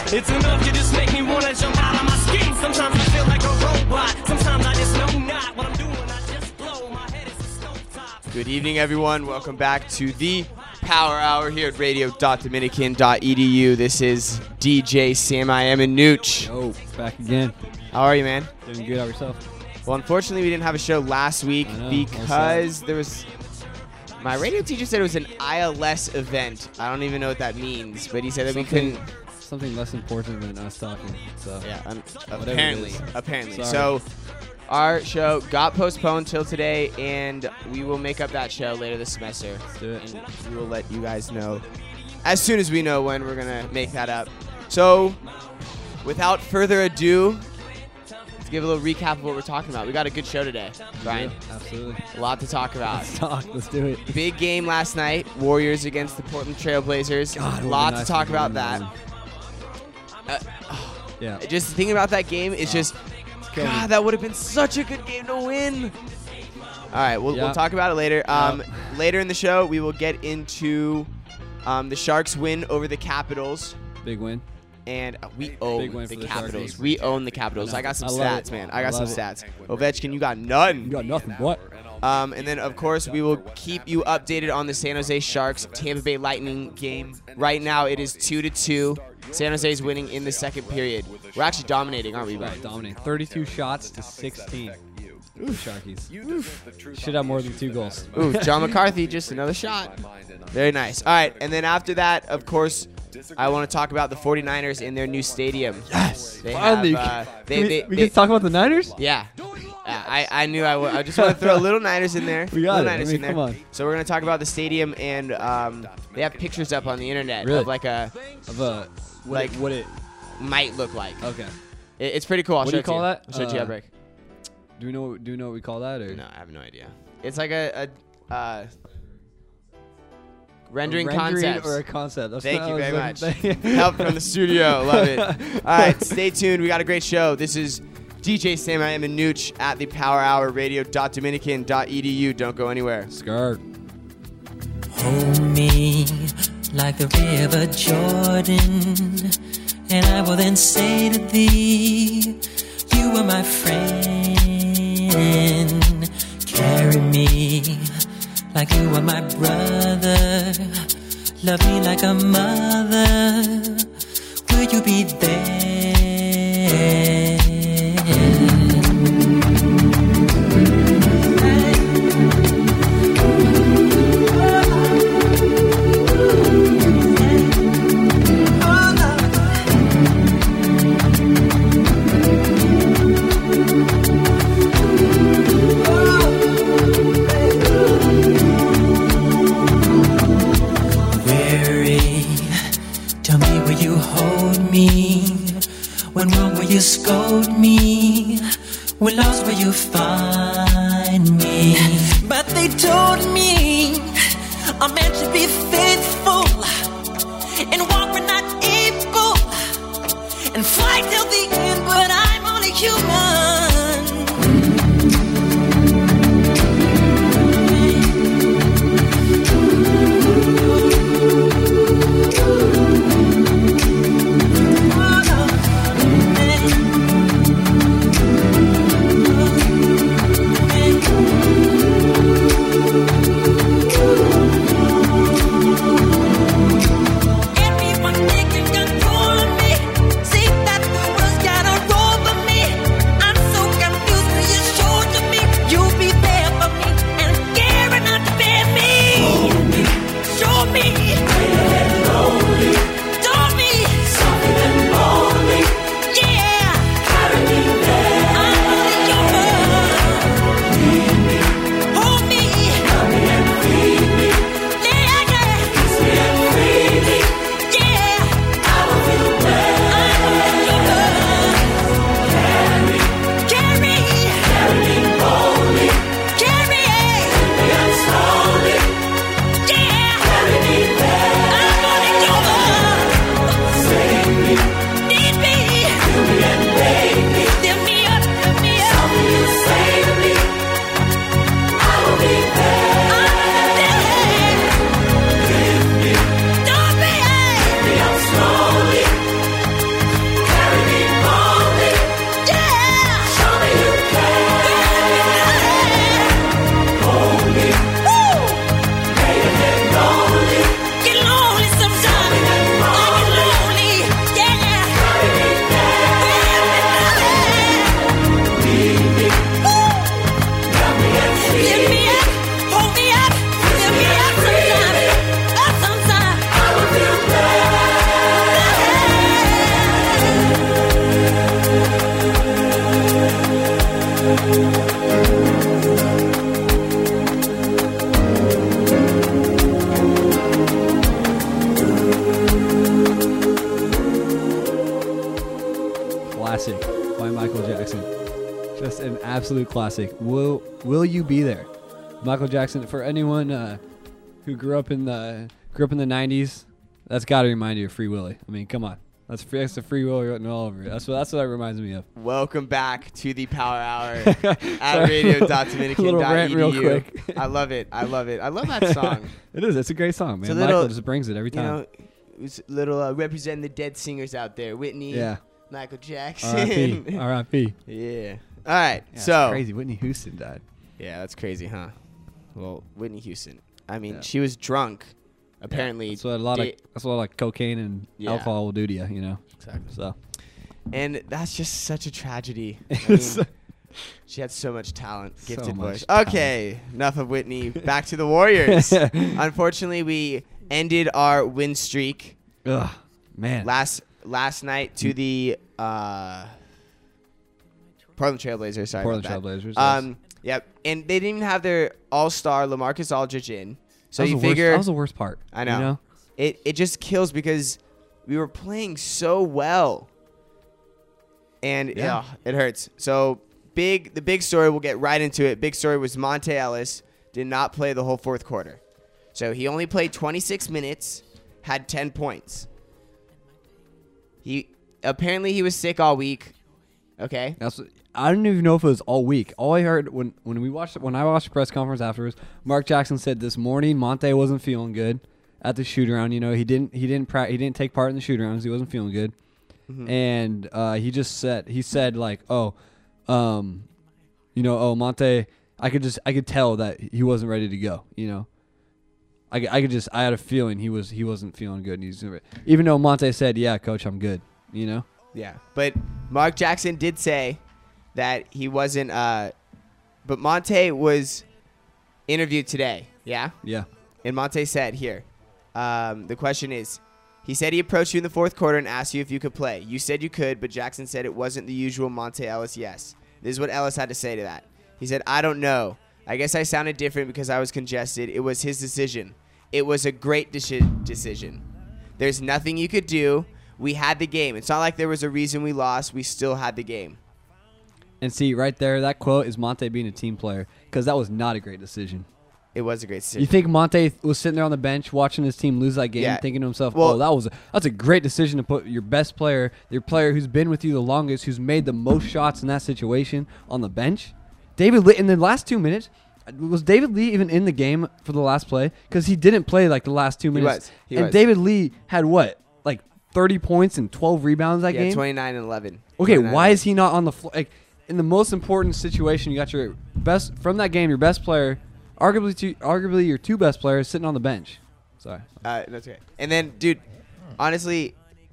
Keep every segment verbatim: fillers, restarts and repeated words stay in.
It's enough to just make me wanna jump out of my skin. Sometimes I feel like a robot. Sometimes I just know not what I'm doing. I just blow. My head is a stovetop. Good evening, everyone. Welcome back to the Power Hour here at radio dot dominican dot e d u. This is D J Sam I Am and Nooch. Yo, back again. How are you, man? Doing good. How yourself? Well, unfortunately, we didn't have a show last week I know, because there was... My radio teacher said it was an I L S event. I don't even know what that means, but he said that Something- we couldn't... Something less important than us talking. So Yeah, un- Whatever it apparently. is. Apparently. Sorry. So, our show got postponed till today, and we will make up that show later this semester. let's do it. And we will let you guys know as soon as we know when we're going to make that up. So, without further ado, let's give a little recap of what we're talking about. We got a good show today, Brian. Yeah, absolutely. A lot to talk about. Let's talk. Let's do it. Big game last night, Warriors against the Portland Trailblazers. God, it a would've lot been nice to talk if we about won that. one. Uh, Yeah. just thinking about that game is just, killing me. God, that would have been such a good game to win. All right, we'll, Yeah. we'll talk about it later. Um, Yep. Later in the show, we will get into um, the Sharks' win over the Capitals. Big win. And uh, we own Big win the for the Capitals. Sharks. We own the Capitals. I know. I got some I love stats, it. man. I got I some love stats. Ovechkin, you got none. You got nothing. What? Um, and then, of course, we will keep you updated on the San Jose Sharks Tampa Bay Lightning game. Right now, it is two to two. San Jose is winning in the second period. We're actually dominating, aren't we, Right, Brian? dominating. thirty-two shots to sixteen. Oof. Sharkies. Should have more than two goals. Ooh, John McCarthy, just another shot. Very nice. All right, and then after that, of course, I want to talk about the 49ers in their new stadium. Yes. They Finally. have, uh, they, Can we they, we they- can talk about the Niners? Yeah. Yeah, I, I knew I would. I just want to throw a little Niners in there. We got little it. I Niners mean, in there. come on. So we're going to talk about the stadium, and um, they have pictures up on the internet Really? of like a Of uh, what Like- it, what it? might look like. Okay. It, it's pretty cool. I'll What show do you it to call that? I'll show it to you Uh, at break. Do we know? Do we know what we call that? Or No, I have no idea. It's like a, a uh, rendering, A concepts. or a concept? That's Thank what you I very was much. looking- Help from the studio. Love it. All right, stay tuned. We got a great show. This is D J Sam I Am and Nooch at the Power Hour, radio dot dominican dot e d u. Don't go anywhere. Skirt. Hold me like the river Jordan, and I will then say to thee, you are my friend. Carry me like you are my brother. Love me like a mother. Will you be there? Tell me, will you hold me? When wrong, will you scold me? When lost, will you find me? But they told me a man should be faithful and walk when not able and fight till the end, but I'm only human. Just an absolute classic. Will Will you be there? Michael Jackson. For anyone uh, who grew up in the grew up in the nineties, that's got to remind you of Free Willy. I mean, come on. That's free. That's the Free Willy written all over it. That's what. That's what that reminds me of. Welcome back to the Power Hour at radio dot dominican Little dot rant e d u. real quick. I love it. I love it. I love that song. It is. It's a great song, man. It's a Michael little- just brings it every You time. know, it was a little uh, representing the dead singers out there. Whitney, Yeah. Michael R I Jackson. P R I P Yeah. All right. Yeah, so it's crazy. Whitney Houston died. yeah, that's crazy, huh? Well, Whitney Houston. I mean, Yeah. she was drunk. Apparently, That's what a lot da- of that's what like cocaine and Yeah. alcohol will do to you. You know. exactly. So. And that's just such a tragedy. I mean, she had so much talent, So gifted much voice. Okay, enough of Whitney. Back to the Warriors. Unfortunately, we ended our win streak Ugh, man. last last night to the uh, Portland Trailblazers. Sorry Portland about that. Trailblazers. yes. Um, yep, and they didn't even have their all-star LaMarcus Aldridge in, so that was you the worst- figure that was the worst part. I know. You know? it it just kills because we were playing so well, and yeah, Yeah. it hurts. So big, the big story. We'll get right into it. Big story was Monte Ellis did not play the whole fourth quarter, so he only played twenty-six minutes, had ten points. He apparently he was sick all week. Okay. That's I don't even know if it was all week. All I heard when when we watched when I watched the press conference afterwards, Mark Jackson said this morning Monte wasn't feeling good at the shoot around. You know, he didn't he didn't pra- he didn't take part in the shoot arounds. He wasn't feeling good, Mhm. and uh, he just said he said like, oh, um, you know, oh Monte, I could just I could tell that he wasn't ready to go. You know, I, I could just I had a feeling he was he wasn't feeling good. And he's even though Monte said, yeah, coach, I'm good. You know. Yeah, but Mark Jackson did say that he wasn't. Uh, but Monte was interviewed today. Yeah, Yeah. and Monte said here, um, the question is, he said he approached you in the fourth quarter and asked you if you could play. You said you could, but Jackson said it wasn't the usual Monte Ellis yes. This is what Ellis had to say to that. He said, I don't know. I guess I sounded different because I was congested. It was his decision. It was a great deci- decision. There's nothing you could do. We had the game. It's not like there was a reason we lost. We still had the game. And see, right there, that quote is Monte being a team player because that was not a great decision. It was a great decision. You think Monte was sitting there on the bench watching his team lose that game, Yeah. thinking to himself, Well- "Oh, that was a, that's a great decision to put your best player, your player who's been with you the longest, who's made the most shots in that situation, on the bench." David Lee in the last two minutes. Was David Lee even in the game for the last play? Because he didn't play like the last two He minutes. was. He and was. David Lee had what, like thirty points and twelve rebounds that yeah, game. twenty-nine and eleven. Okay, twenty-nine why and is he not on the floor? Like, in the most important situation, you got your best from that game, your best player, arguably two, arguably your two best players sitting on the bench. Sorry, Uh, that's okay. And then, dude, honestly,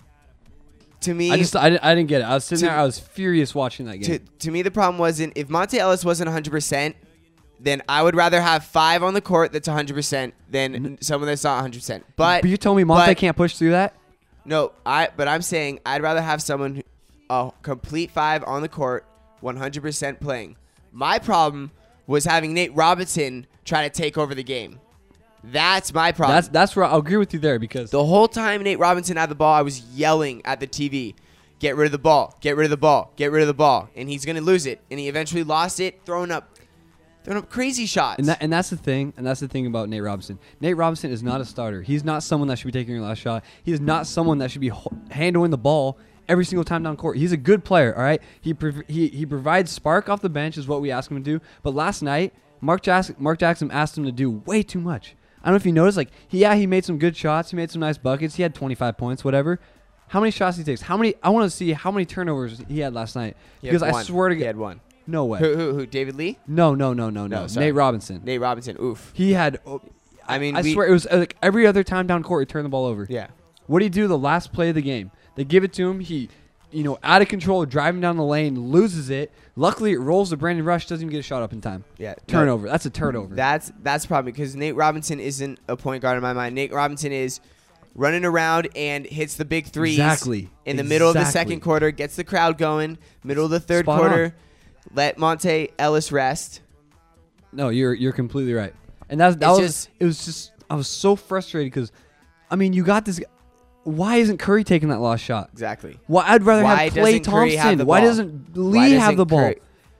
to me, I just I didn't, I didn't get it. I was sitting To- there, I was furious watching that to, game. to me, the problem wasn't if Monte Ellis wasn't one hundred percent, then I would rather have five on the court that's one hundred percent than someone that's not one hundred percent. But, But you told me Monte but- can't push through that. no, I. But I'm saying I'd rather have someone who, a complete five on the court, one hundred percent playing. My problem was having Nate Robinson try to take over the game. That's my problem. That's that's where I'll agree with you there because The whole time Nate Robinson had the ball, I was yelling at the T V, get rid of the ball, get rid of the ball, get rid of the ball. And he's going to lose it. And he eventually lost it, throwing up throwing up crazy shots. And that, and that's the thing, and that's the thing about Nate Robinson. Nate Robinson is not a starter. He's not someone that should be taking your last shot. He is not someone that should be ho- handling the ball every single time down court. He's a good player, all right? He prov- he he provides spark off the bench is what we ask him to do. But last night, Mark Jackson, Mark Jackson asked him to do way too much. I don't know if you noticed, like, he, yeah, he made some good shots. He made some nice buckets. He had twenty-five points, whatever. How many shots he takes? How many? I want to see how many turnovers he had last night. He had because I one. swear to he God, had one. no way. Who, who, who? David Lee? No, no, no, no, No, no. sorry. Nate Robinson. Nate Robinson. Oof. He had. oh, I mean, I we- swear it was uh, like every other time down court, he turned the ball over. Yeah. What do you do the last play of the game? They give it to him. He, you know, out of control, driving down the lane, loses it. Luckily, it rolls to Brandon Rush, doesn't even get a shot up in time. Yeah. Turnover. That's a turnover. That's that's the problem because Nate Robinson isn't a point guard in my mind. Nate Robinson is running around and hits the big threes Exactly. in the middle of the Exactly. second quarter, gets the crowd going, middle of the third Spot quarter, on. let Monte Ellis rest. no, you're you're completely right. And that's that It's was just- it was just I was so frustrated because, I mean, you got this. Why isn't Curry taking that last shot? Exactly. Why I'd rather Why have Klay doesn't Curry Thompson. have the Why ball? doesn't Lee Why have doesn't the ball? Curry-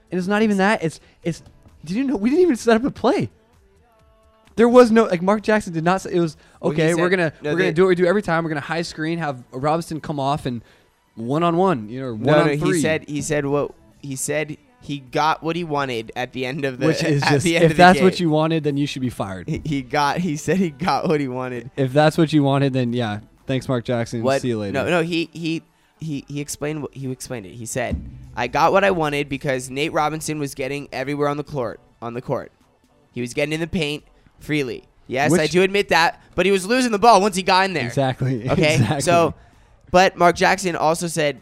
And it's not even that. It's it's. Did you know we didn't even set up a play? There was no like Mark Jackson did not say it was Well, he okay. said- we're gonna no, we're they- gonna do what we do every time. We're gonna high screen, have Robinson come off and one on one. You know, one No, on no. three. He said he said what he said. He got what he wanted at the end of the. which is at just the end if of the that's game. what you wanted, then you should be fired. He, he got. He said he got what he wanted. If that's what you wanted, then yeah. Thanks, Mark Jackson. What? See you later. No, no. He he he he explained. What, he explained it. He said, "I got what I wanted because Nate Robinson was getting everywhere on the court. On the court, he was getting in the paint freely. Yes, Which- I do admit that. But he was losing the ball once he got in there. Exactly. Okay. Exactly. So, but Mark Jackson also said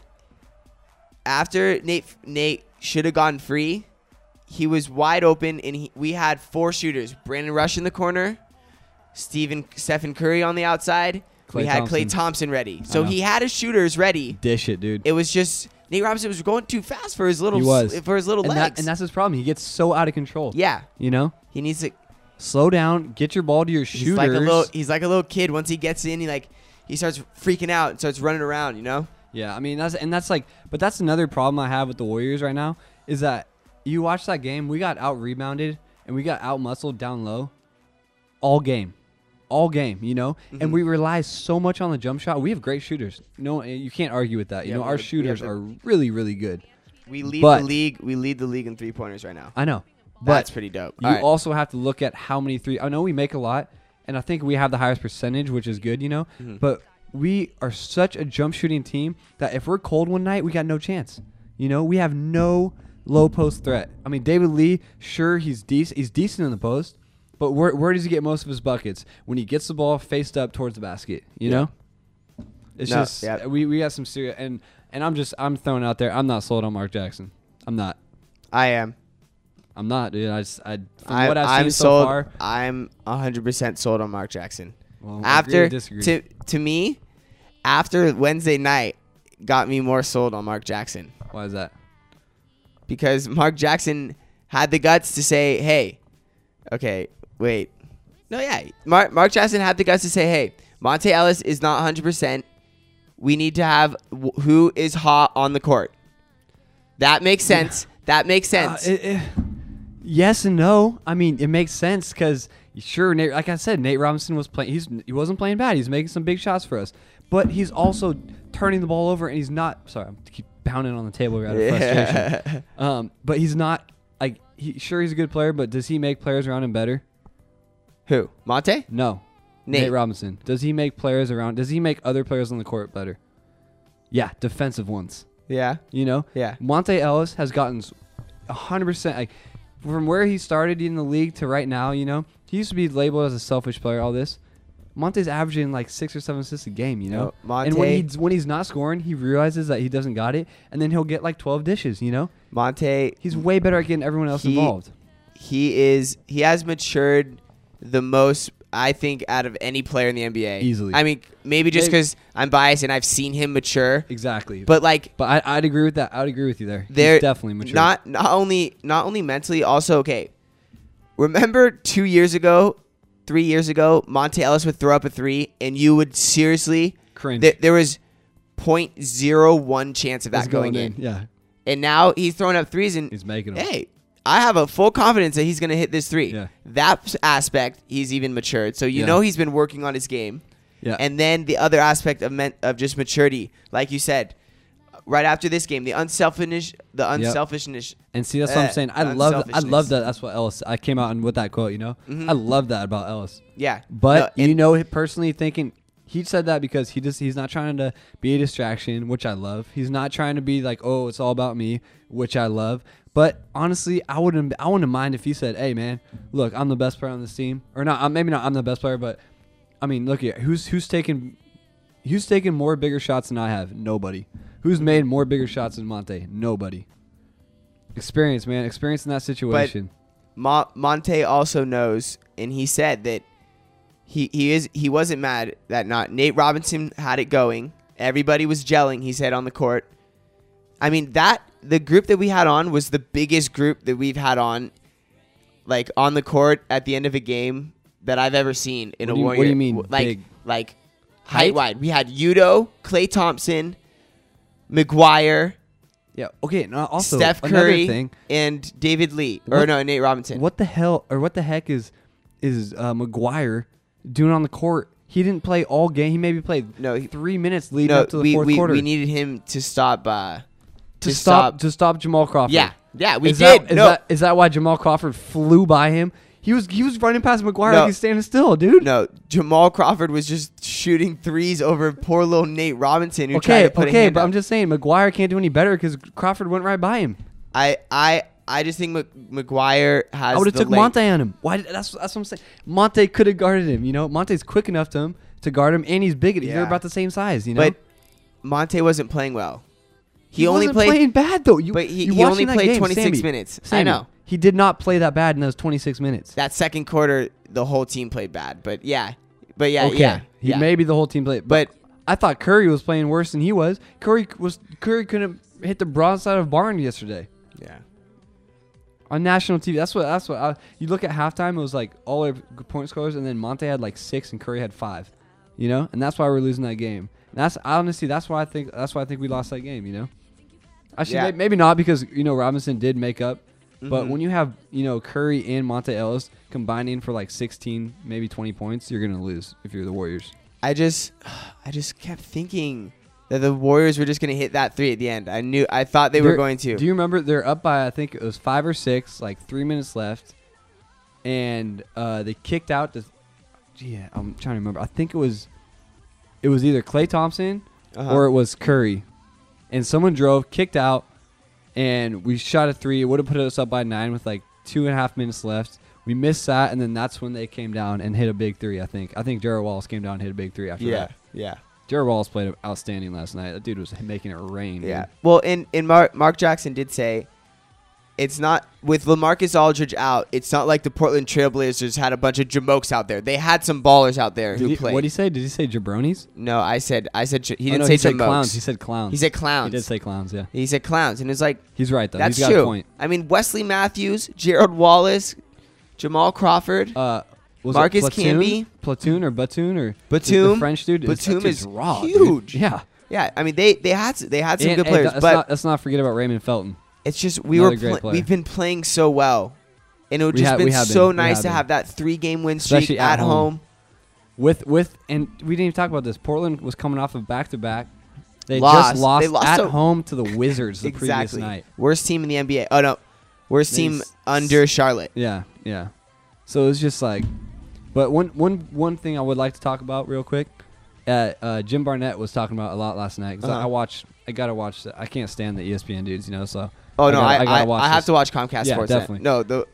after Nate Nate should have gone free, he was wide open, and he, we had four shooters: Brandon Rush in the corner, Stephen Stephen Curry on the outside. Klay we had Klay Thompson. Thompson ready. So know. he had his shooters ready. dish it, dude. It was just Nate Robinson was going too fast for his little He was. s- for his little and, legs. that, and that's his problem. He gets so out of control. yeah, You know, he needs to. slow down, get your ball to your He's shooters. like a little. He's like a little kid. Once he gets in, he like he starts freaking out and starts running around. You know. Yeah, I mean that's and that's like, but that's another problem I have with the Warriors right now is that you watch that game, we got out rebounded and we got out muscled down low, all game, all game, you know, Mm-hmm. and we rely so much on the jump shot. We have great shooters. No, you can't argue with that. You Yeah, know, we our have- we shooters have are really, really good. We lead But- the league. We lead the league in three pointers right now. I know, but That's pretty dope. you All right. also have to look at how many three. I know we make a lot, and I think we have the highest percentage, which is good, you know. Mhm. But we are such a jump shooting team that if we're cold one night, we got no chance. You know, we have no low post threat. I mean, David Lee, sure, he's decent. He's decent in the post, but where where does he get most of his buckets? When he gets the ball faced up towards the basket. You Yeah. know, it's No, just yeah. we we got some serious and and I'm just I'm throwing out there. I'm not sold on Mark Jackson. I'm not. I am. I'm not, dude. I just I from I, what I've I'm seen so sold. far. I'm one hundred percent sold on Mark Jackson. Well, agree After to disagree. to to me, after Wednesday night, got me more sold on Mark Jackson Why is that? because Mark Jackson had the guts to say, "Hey, okay, wait, no, yeah." Mark Mark Jackson had the guts to say, "Hey, Monte Ellis is not one hundred percent. We need to have wh- who is hot on the court." That makes sense. That makes Uh, sense. it- it- yes and no. I mean, it makes sense because sure, Nate, like I said, Nate Robinson was playing. He's he wasn't playing bad. He's making some big shots for us, but he's also turning the ball over, and he's not. Sorry, I'm keep pounding on the table out of frustration. Um, but he's not like he. Sure, he's a good player, but does he make players around him better? Who? Monte? No. Nate. Nate Robinson. Does he make players around? Does he make other players on the court better? Yeah, defensive ones. Yeah. You know. Yeah. Monte Ellis has gotten one hundred percent like from where he started in the league to right now, you know. He used to be labeled as a selfish player, all this. Monte's averaging like six or seven assists a game, you know. No, Monte- and when he's when he's not scoring, he realizes that he doesn't got it, and then he'll get like twelve dishes, you know. Monte, He's way better at getting everyone else He- involved. he is he has matured the most, I think, out of any player in the N B A. Easily. I mean, maybe just Maybe- because I'm biased and I've seen him mature, Exactly. but like but I, I'd agree with that. I'd agree with you there. they're He's definitely mature. Not not only not only mentally, also okay. Remember two years ago, three years ago, Monte Ellis would throw up a three, and you would seriously cringe. th- there was point zero one chance of that It's going, in. Yeah, and now he's throwing up threes, and he's making them. hey, I have a full confidence that he's going to hit this three. Yeah. That aspect, he's even matured. So you Yeah. know he's been working on his game. Yeah. And then the other aspect of men- of just maturity, like you said, right after this game, the unselfish, the unselfishness. And see, that's what Uh, I'm saying. I love, that, I unselfishness. love that. That's what Ellis. I came out and with that quote. You know, Mhm. I love that about Ellis. Yeah. But No, you and- know, he personally thinking he said that because he just he's not trying to be a distraction, which I love. He's not trying to be like, oh, it's all about me, which I love. But honestly, I wouldn't I wouldn't mind if he said, hey man, look, I'm the best player on this team, or not. Maybe not. I'm the best player, but I mean, look here, who's who's taking who's taken more bigger shots than I have? Nobody. Who's made more bigger shots than Monte? Nobody. Experience, man. Experience in that situation. Mo- Monte also knows, and he said that he he is he wasn't mad that not Nate Robinson had it going. Everybody was gelling. He said on the court. I mean that the group that we had on was the biggest group that we've had on, like on the court at the end of a game that I've ever seen in What a do you- Warrior. what do you mean, Like big? like Height? height wide. We had Udo, Klay Thompson, McGuire, Yeah. Okay. No, also, Steph another Curry thing. and David Lee. Or What- no, Nate Robinson. What the hell or what the heck is is uh, McGuire doing on the court? He didn't play all game. He maybe played No, he- three minutes leading No, up to the we, fourth we, quarter we needed him to stop. Uh, to stop to stop Jamal Crawford. Yeah, yeah, we is did. That, is, no, that, is that why Jamal Crawford flew by him? He was he was running past McGuire No. like he's standing still, dude. no. Jamal Crawford was just shooting threes over poor little Nate Robinson who tried Okay, to put a okay, hand but up. I'm just saying McGuire can't do any better because Crawford went right by him. I, I, I just think Mc- McGuire has. I would have the took length. Monte on him. Why? Did, that's that's what I'm saying. Monte could have guarded him. You know, Monte's quick enough to him to guard him, and he's big. They're Yeah. about the same size. You know, But Monte wasn't playing well. He, he only wasn't played. playing bad though. You, but he, you he only watching that played game, twenty-six Sammy, minutes. I Sammy, know. he did not play that bad in those twenty-six minutes. That second quarter, the whole team played bad. But yeah, but yeah, okay, yeah, he yeah. maybe the whole team played, But I thought Curry was playing worse than he was. Curry was Curry couldn't hit the broadside of barn yesterday yeah, on national T V. That's what that's what I, you look at halftime. It was like all their point scorers, and then Monte had like six, and Curry had five. You know, and that's why we're losing that game. And that's honestly that's why I think that's why I think we lost that game. You know, actually Yeah. may- maybe not because you know Robinson did make up, but Mhm. when you have you know Curry and Monte Ellis combining for like sixteen, maybe twenty points, you're gonna lose if you're the Warriors. I just, I just kept thinking that the Warriors were just gonna hit that three at the end. I knew, I thought they were They're- going to. Do you remember they're up by I think it was five or six, like three minutes left, and uh, they kicked out the. Gee, I'm trying to remember. I think it was, it was either Klay Thompson Uh-huh. or it was Curry, and someone drove, kicked out, and we shot a three. It would have put us up by nine with like two and a half minutes left. We missed that, and then that's when they came down and hit a big three. I think. I think Jared Wallace came down and hit a big three after yeah, that. yeah, Jared Wallace played outstanding last night. That dude was making it rain. dude. yeah. Well, and and Mark Mark Jackson did say, it's not with LaMarcus Aldridge out. It's not like the Portland Trailblazers had a bunch of jamokes out there. They had some ballers out there Did who he, played. what did he say? Did he say jabronis? no, I said, I said, j- he Oh, didn't no, say he said jamokes. clowns. He said clowns. He said clowns. He did say clowns. Yeah, He said clowns, and it's like he's right though. that's he's got true. a point. I mean, Wesley Matthews, Gerald Wallace, Jamal Crawford. Uh, was Marcus it Platoon? Camby? Platoon or Batum or Batum? the French dude. Batum that dude's is raw, dude. huge. Yeah, Yeah, I mean they they had s- they had some And- good and players, let's but not, let's not forget about Raymond Felton. it's just we another were great pla- player. we've been playing so well, and it would We just have- been we have so been. We nice have to been. have that three game win streak Especially at at home. home. With with and we didn't even talk about this. Portland was coming off of back to back. They Lost. just lost, They lost at to- home to the Wizards the previous Exactly, night. worst team in the N B A. Oh no, worst They team s- under Charlotte. Yeah, yeah. So it's just like, but one one one thing I would like to talk about real quick. Uh, uh, Jim Barnett was talking about a lot last night because Uh-huh. I watch. I gotta watch. The, I can't stand the E S P N dudes, you know. So Oh no, gotta- I I, gotta I, watch have this. to watch Comcast Yeah, Sports. definitely. No, the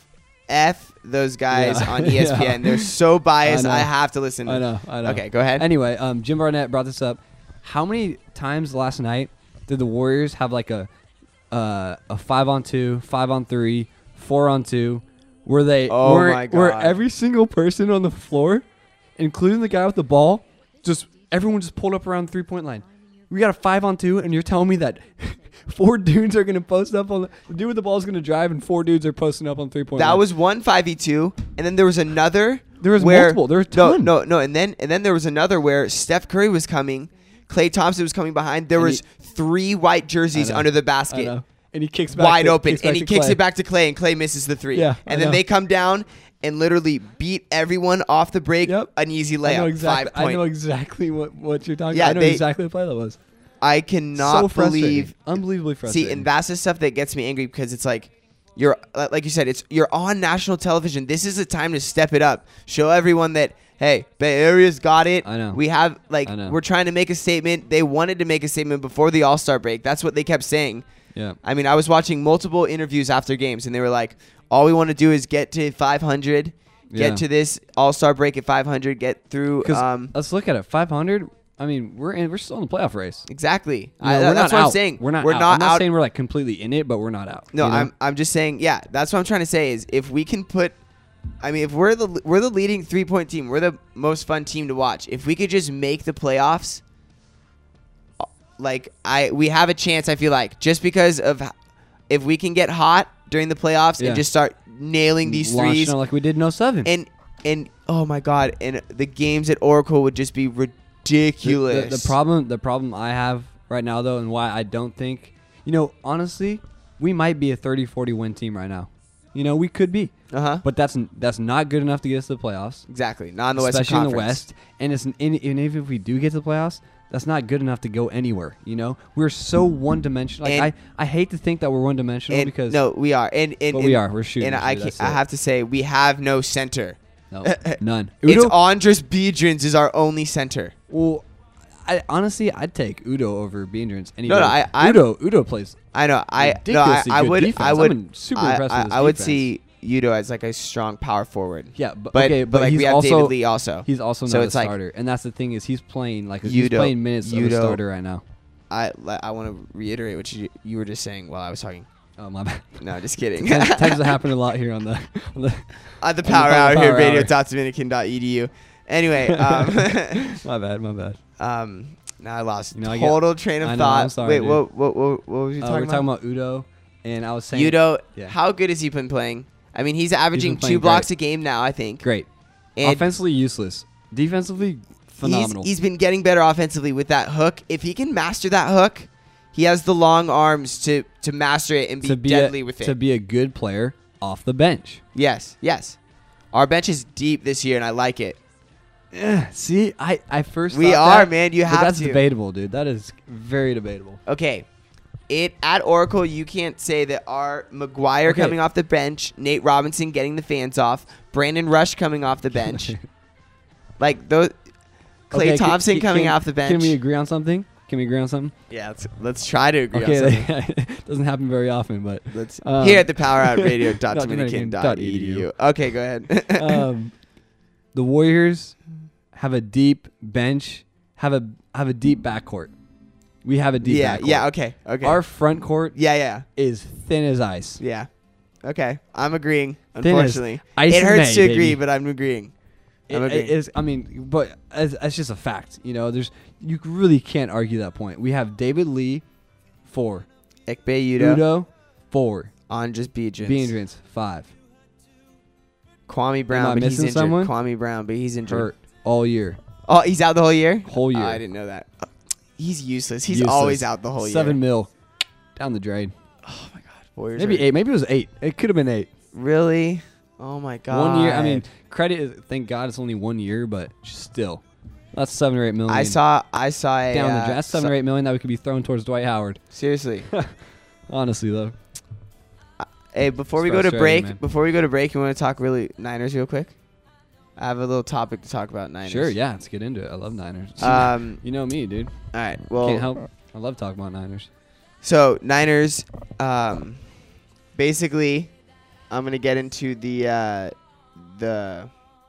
F those guys Yeah. on E S P N. Yeah. They're so biased. I know. I, have to listen. to I know. I know. Okay, go ahead. Anyway, um, Jim Barnett brought this up. How many times last night did the Warriors have like a uh, a five on two, five on three, four on two? Were they? Oh were, my Were God. every single person on the floor, including the guy with the ball, just everyone just pulled up around the three point line? We got a five on two, and you're telling me that four dudes are gonna post up on the, the dude with the ball is gonna drive, and four dudes are posting up on three point line. That was one five v two, and then there was another. There was where, multiple. There was a no, ton. no, no, and then and then there was another where Steph Curry was coming, Klay Thompson was coming behind. There And was he- three white I jerseys know. under the I basket, know. And he kicks back wide to- open, kicks and back he to kicks Klay. it back to Klay, and Klay misses the three. Yeah, I and then know. they come down and literally beat everyone off the break. Yep. An easy I know layup, exactly. five point. I know exactly what, what you're talking. Yeah, about. I know they- exactly what play that was. I So cannot frustrating. believe. Unbelievably frustrating. See, and that's the stuff that gets me angry because it's like you're uh, like you said, it's you're on national television. This is the time to step it up. Show everyone that hey, Bay Area's got it. I know. We have like I know. we're trying to make a statement. They wanted to make a statement before the All-Star break. That's what they kept saying. yeah. I mean, I was watching multiple interviews after games, and they were like, "All we want to do is get to five hundred, get Yeah. to this All Star break at five hundred, get through." Because Um, let's look at it. five hundred. I mean, we're in. We're still in the playoff race. exactly. You know, I, we're that's not what out. I'm saying. We're not. We're out. not I'm not out. saying we're like completely in it, but we're not out. no, you know? I'm. I'm just saying. Yeah, that's what I'm trying to say. Is if we can put, I mean, if we're the we're the leading three point team, we're the most fun team to watch. If we could just make the playoffs, like I, we have a chance. I feel like just because of, h- if we can get hot during the playoffs Yeah. and just start nailing these Launching threes. it like we did in oh seven. and and oh my god, and the games at Oracle would just be The- ridiculous. The, the problem, the problem I have right now though, and why I don't think You know, honestly, we might be a thirty, forty win team right now. You know, we could be. Uh huh. But that's that's not good enough to get us to the playoffs. Exactly. Not in the Western especially in the Conference. West. And it's an, and even if we do get to the playoffs, that's not good enough to go anywhere. You know, we're so one dimensional. Like And- I, I hate to think that we're one dimensional And because no, we are. And, and But we and- are. We're shooting, And I, dude. can't, That's I it. have to say, we have no center. no, none. It's Udo, Andres Biedrins is our only center. well, I honestly I'd take Udo over Biedrins any No, day. no, I- I'm- Udo Udo plays. I know. I no. I, Ridiculously I good would. defense. I would. I'm super I, impressed I, with his I would defense. see Udo as like a strong power forward. Yeah, but, But okay, but, but, like he's we have also David Lee also. he's also So not it's a like- starter, and that's the thing is he's playing like he's Udo- playing minutes of Udo- a starter right now. I I want to reiterate what you you were just saying while I was talking. Oh my bad. No, just kidding. tends, tends to happen a lot here on the on the. At the on power the hour here, Power radio Hour. dot dominican dot e d u. Anyway, um, My bad, my bad. um, now I lost You know, I get- total train of I know, thought. I'm sorry, Wait, dude. what, what what what was you Uh, talking we're about? talking about Udo, and I was saying Udo. Yeah. How good has he been playing? I mean, he's averaging playing two blocks great. a game now. I think. great. And Offensively useless. Defensively phenomenal. He's, he's been getting better offensively with that hook. If he can master that hook, he has the long arms to to master it and be, to be deadly a, with to it. be a good player off the bench. Yes, yes. Our bench is deep this year, and I like it. Eh, see, I I first We thought are, that, man. You but have that's to. debatable, dude. That is very debatable. Okay. It at Oracle, you can't say that our McGuire Okay. coming off the bench, Nate Robinson getting the fans off, Brandon Rush coming off the bench, like those, Clay Okay, can- Thompson can- coming can- off the bench. Can we agree on something? Can we agree on something? yeah, let's, let's try to agree on Okay, something. doesn't happen very often, but Let's um, here at the power out radio dot dominican dot dot e d u. edu. Okay, go ahead. um, the Warriors have a deep bench, have a have a deep backcourt. We have a deep yeah, backcourt. yeah, okay, okay. Our front court yeah, yeah, is thin as ice. yeah. Okay, I'm agreeing. Thin as Unfortunately, ice it in hurts May, to agree, baby. but I'm agreeing. It, I'm it agreeing. is. I mean, but it's, it's just a fact. You know, there's you really can't argue that point. We have David Lee, four. Ekpe Udo, Udo, four. Andres Biedrins, Biedrins, five. Kwame Brown, I but he's missing injured. someone? Kwame Brown, but he's injured. Hurt all year. Oh, he's out the whole year. Whole year. Oh, I didn't know that. He's useless. He's Useless. always out the whole Seven year. mil down the drain. Oh my God, Warriors. Maybe are- eight. Maybe it was eight. It could have been eight. Really? Oh my God. One year. I mean, credit. Is, thank God it's only one year, but still, that's seven or eight million. I saw. I saw a down the uh, draft. That's seven so- or eight million that we could be throwing towards Dwight Howard. Seriously. Honestly, though. Hey, before It's we go to frustrating, break, man. before we go to break, you want to talk really Niners real quick? I have a little topic to talk about Niners. Sure. Yeah. Let's get into it. I love Niners. Um. you know me, dude. All right. Well. Can't help. I love talking about Niners. So Niners, um, basically, I'm gonna get into the uh, the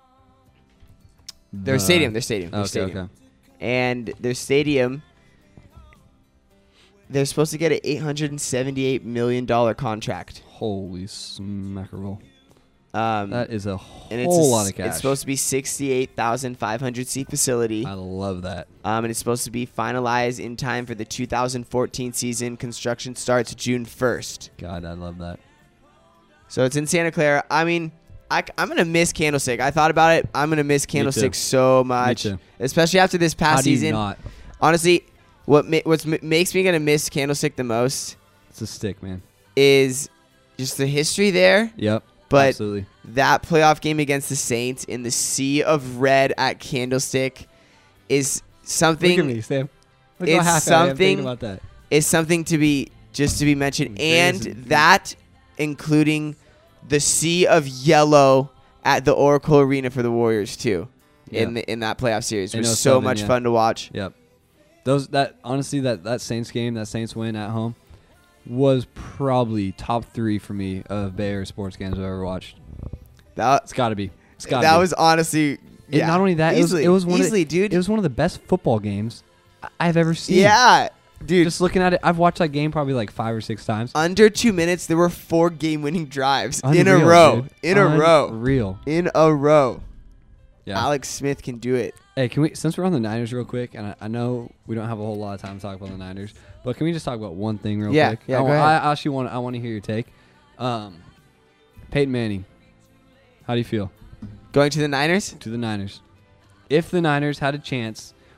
their The- stadium, their stadium, their Okay. stadium, Okay. and their stadium. They're supposed to get an eight hundred seventy-eight million dollar contract. Holy smackerel. Um, That is a and it's a whole s- lot of cash. It's supposed to be sixty-eight thousand five hundred seat facility. I love that. Um, and it's supposed to be finalized in time for the two thousand fourteen season. Construction starts June first. God, I love that. So it's in Santa Clara. I mean, I, am going to miss Candlestick. I thought about it. I'm going to miss Candlestick too. so much. too. Especially after this past How do you season. not? Honestly, what ma- what's m- makes me going to miss Candlestick the most It's a stick, man. is just the history there. Yep. But absolutely. that playoff game against the Saints in the sea of red at Candlestick is something Look at me, Sam. Look it's how happy I am thinking something- about that. is something to be just to be mentioned, Green and as in- that including the sea of yellow at the Oracle Arena for the Warriors too, in Yep. the, in that playoff series In was oh so seven, much yeah. fun to watch. Yep. Those that honestly that that Saints game, that Saints win at home, was probably top three for me of Bay Area sports games I've ever watched. That It's got to be. It's got. that be. was honestly It- yeah, not only that, easily, it was, it was one easily, of the, dude. It was one of the best football games I- I've ever seen. yeah, dude. Just looking at it, I've watched that game probably like five or six times. Under two minutes, there were four game-winning drives in a Unreal, row, dude. in a row, Real. in a row. Yeah. Alex Smith can do it. Hey, can we? Since we're on the Niners, real quick, and I, I know we don't have a whole lot of time to talk about the Niners, but can we just talk about one thing real Yeah, quick? yeah, I, go wa- ahead. I actually want. I want to hear your take. Um, Peyton Manning, how do you feel Going to the Niners? to the Niners? If the Niners had a chance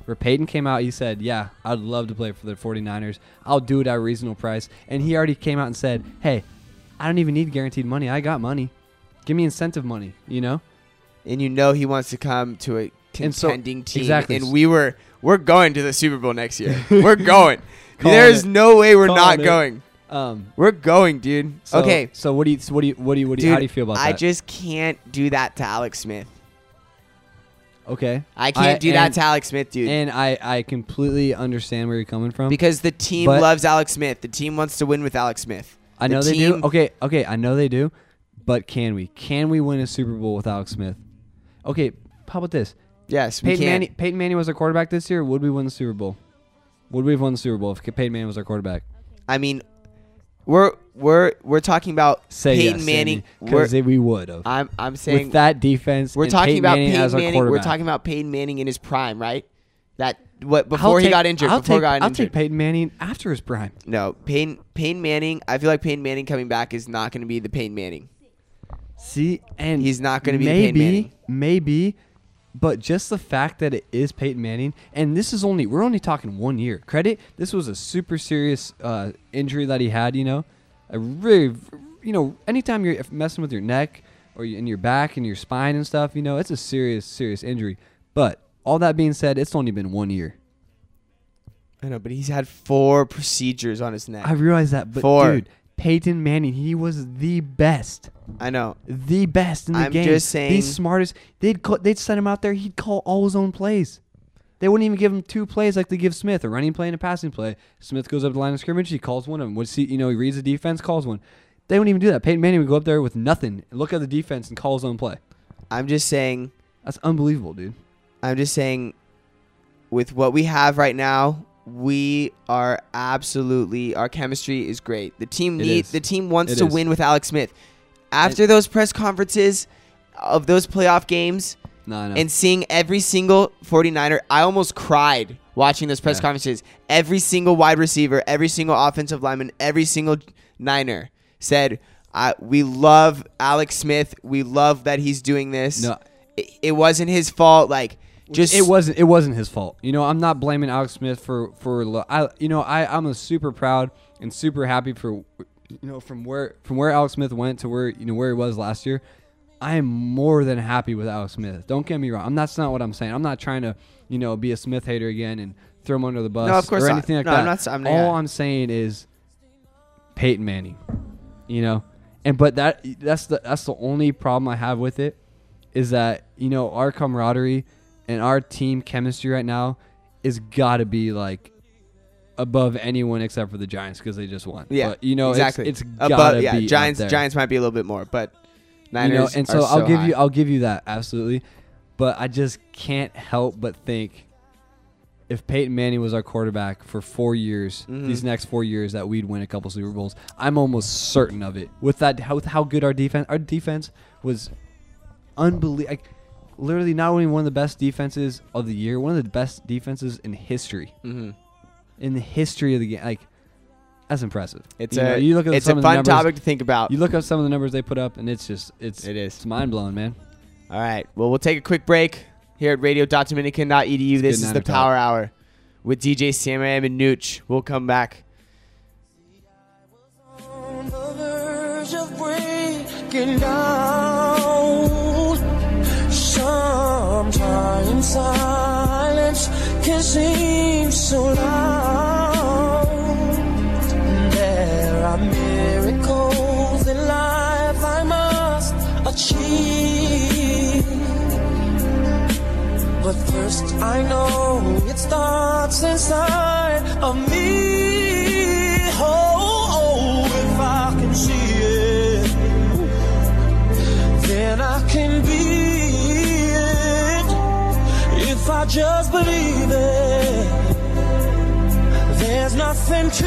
where Peyton came out. He said, yeah, I'd love to play for the 49ers. I'll do it at a reasonable price. And he already came out and said, hey, I don't even need guaranteed money. I got money. Give me incentive money, you know? And you know he wants to come to a And so- contending team. exactly. And we were we're going to the Super Bowl next year. We're going. Calling There's it. no way we're Calling not it. going. Um, We're going, dude. so, okay. So what do you, so what do you, what do you, what do you, Dude, how do you feel about I that? just can't do that to Alex Smith. okay. I can't do that and- to Alex Smith, dude. And I, I completely understand where you're coming from. because the team But- loves Alex Smith. The team wants to win with Alex Smith. I The know they team- do. Okay, okay, I know they do. But can we? Can we win a Super Bowl with Alex Smith? Okay, how about this? Yes, we Peyton can. Manning, Peyton Manning was our quarterback this year. Would we win the Super Bowl? Would we have won the Super Bowl if Peyton Manning was our quarterback? I mean, we're we're we're talking about Say Peyton yes, Manning. because We're- we would have. I'm I'm saying With that defense, we're and talking Peyton about Manning Peyton as our Manning. We're quarterback. talking about Peyton Manning in his prime, right? That what I'll before he take- got injured. I'll before take, he got I'll injured. take Peyton Manning after his prime. No, Peyton Peyton Manning. I feel like Peyton Manning coming back is not going to be the Peyton Manning. See, and He's not gonna be the maybe, Peyton Manning. maybe, but just the fact that it is Peyton Manning, and this is only we're only talking one year. Credit, this was a super serious uh, injury that he had. You know, a really, you know, anytime you're messing with your neck or in your back and your spine and stuff, you know, it's a serious, serious injury. But all that being said, it's only been one year. I know, but he's had four procedures on his neck. I realize that, but Four. dude, Peyton Manning, he was the best. I know. The best in the I'm game. just saying- The smartest. They'd call, they'd send him out there. He'd call all his own plays. They wouldn't even give him two plays like they give Smith, a running play and a passing play. Smith goes up the line of scrimmage. He calls one of them. What's he, you know, he reads the defense, calls one. They wouldn't even do that. Peyton Manning would go up there with nothing, look at the defense, and call his own play. I'm just saying. That's unbelievable, dude. I'm just saying. With what we have right now, we are absolutely our chemistry is great. The team It needs is. the team wants It to is. win with Alex Smith. After those press conferences of those playoff games No, I know. and seeing every single 49er, I almost cried watching those press Yeah. conferences. Every single wide receiver, every single offensive lineman, every single Niner said, I, we love Alex Smith. We love that he's doing this. No. It, it wasn't his fault. Like, just it wasn't. It wasn't his fault. You know, I'm not blaming Alex Smith for for. lo- I you know I I'm a super proud and super happy for you know from where from where Alex Smith went to where you know where he was last year. I am more than happy with Alex Smith. Don't get me wrong. I'm that's not what I'm saying. I'm not trying to you know be a Smith hater again and throw him under the bus No, of course or not. anything like No, that. I'm not- I'm not- All yeah. I'm saying is Peyton Manning. You know, and but that that's the that's the only problem I have with it is that you know our camaraderie and our team chemistry right now is got to be like above anyone except for the Giants because they just won. Yeah, but, you know exactly. it's, it's Above- gotta yeah, be up Giants. there. Giants might be a little bit more, but Niners You know, and so, are I'll give high. you I'll give you that absolutely, but I just can't help but think if Peyton Manning was our quarterback for four years, Mhm. these next four years, that we'd win a couple Super Bowls. I'm almost certain of it. With that, how, with how good our defense, our defense was unbelievable. Like, literally, not only one of the best defenses of the year, one of the best defenses in history, Mhm. in the history of the game. Like, that's impressive. It's You know, a you look at it's some a of the fun numbers- topic to think about. You look up some of the numbers they put up, and it's just it's It is. it's mind blowing, man. All right. Well, we'll take a quick break here at radio dot dominican dot e d u. It's This good is the Niner talk. Power Hour with D J Sam and Nooch. We'll come back. On the verge of breaking down. Sometimes silence can seem so loud. There are miracles in life I must achieve. But first I know it starts inside of me. Oh, oh, if I can see it, then I can be it. If I just believe it, there's nothing to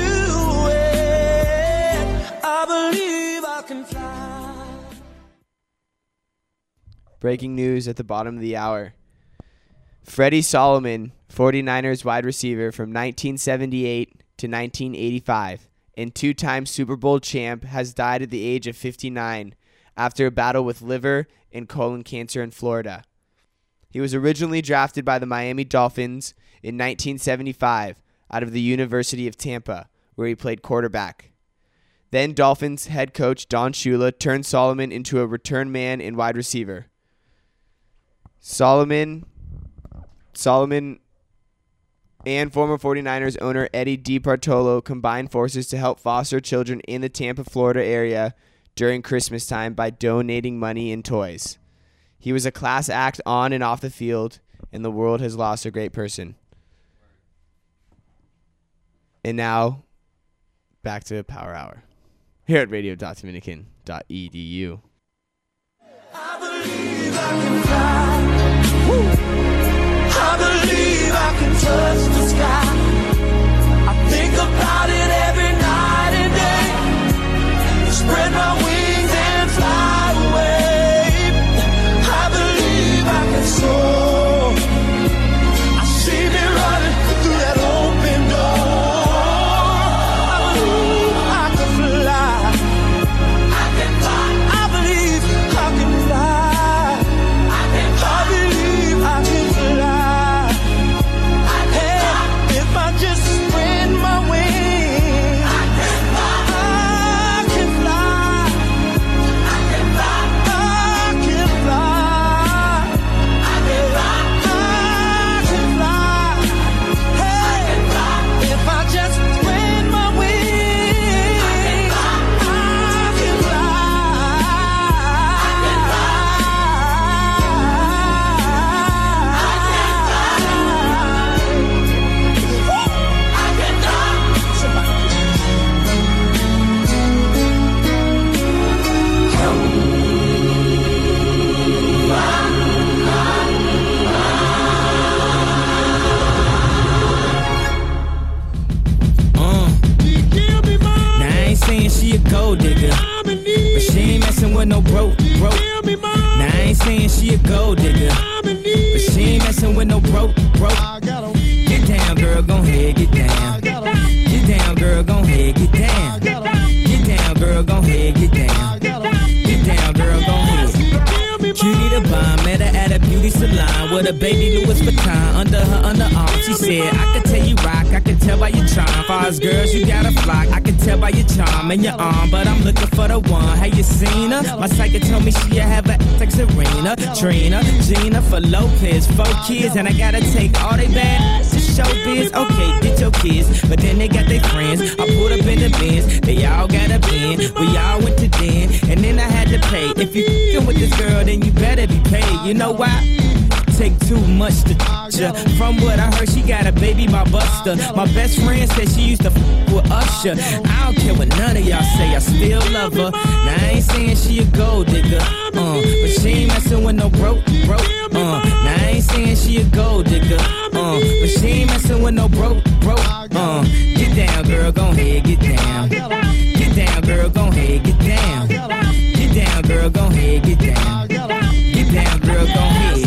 it. I believe I can fly. Breaking news at the bottom of the hour. Freddie Solomon, 49ers wide receiver from nineteen seventy-eight to nineteen eighty-five, and two-time Super Bowl champ, has died at the age of fifty-nine after a battle with liver and colon cancer in Florida. He was originally drafted by the Miami Dolphins in nineteen seventy-five out of the University of Tampa, where he played quarterback. Then Dolphins head coach Don Shula turned Solomon into a return man and wide receiver. Solomon, Solomon and former 49ers owner Eddie DeBartolo combined forces to help foster children in the Tampa, Florida area during Christmas time by donating money and toys. He was a class act on and off the field, and the world has lost a great person. And now, back to Power Hour here at radio dot dominican dot e d u. I believe I can fly. Woo. I believe I can touch the sky. I think about it every night and day. Spread my wings and fly away. I believe I can soar. I see me running through that open door. I believe I can fly. I can fly. I believe I can fly. I can fly. I believe I can fly. I can fly. If I just spread my wings, I can fly. I can fly. I can fly. I can fly. I can fly. I can fly. Hey, if I just spread my wings, I can fly. I can Uh. Now I ain't saying she a gold digger, but she ain't messing with no broke, broke. Now I ain't saying she a gold digger, but she ain't messing with no broke, broke. Get down, girl, gon' head, get down. Get down, girl, gon' head, get down. Get down, girl, gon' head, get down. Get down, girl, gon' head. Cutie the bomb, met her at a beauty salon with a baby Louis Vuitton under her underarm. She said, I could tell you rock, I could tell by your charm. Far as girls, you got a flock, I could tell by your charm and your arm. But I'm looking for the one, have you seen her? My psychic told me she have a like Serena, Trina, Gina for Lopez, four kids, and I gotta take all they bad to showbiz. Okay, get your kids, but then they got their friends. I pulled up in the Benz, they all got a bin. We all went to den, and then I had to pay. If you f***ing with this girl, then you better be paid. You know why? Take too much to ya. From what I heard, she got a baby by Buster. My best friend said she used to f with Usher. I don't care what none of y'all say, I still love her. Now I ain't saying she a gold digger, uh, but she ain't messing with no broke, broke. Uh, now I ain't saying she a gold digger, uh, but she ain't messing with no broke, broke. Uh, get down, girl, gon' head, get down. Get down, girl, gon' head, get down. Get down, girl, gon' head, get down. Get down, girl, gon' head.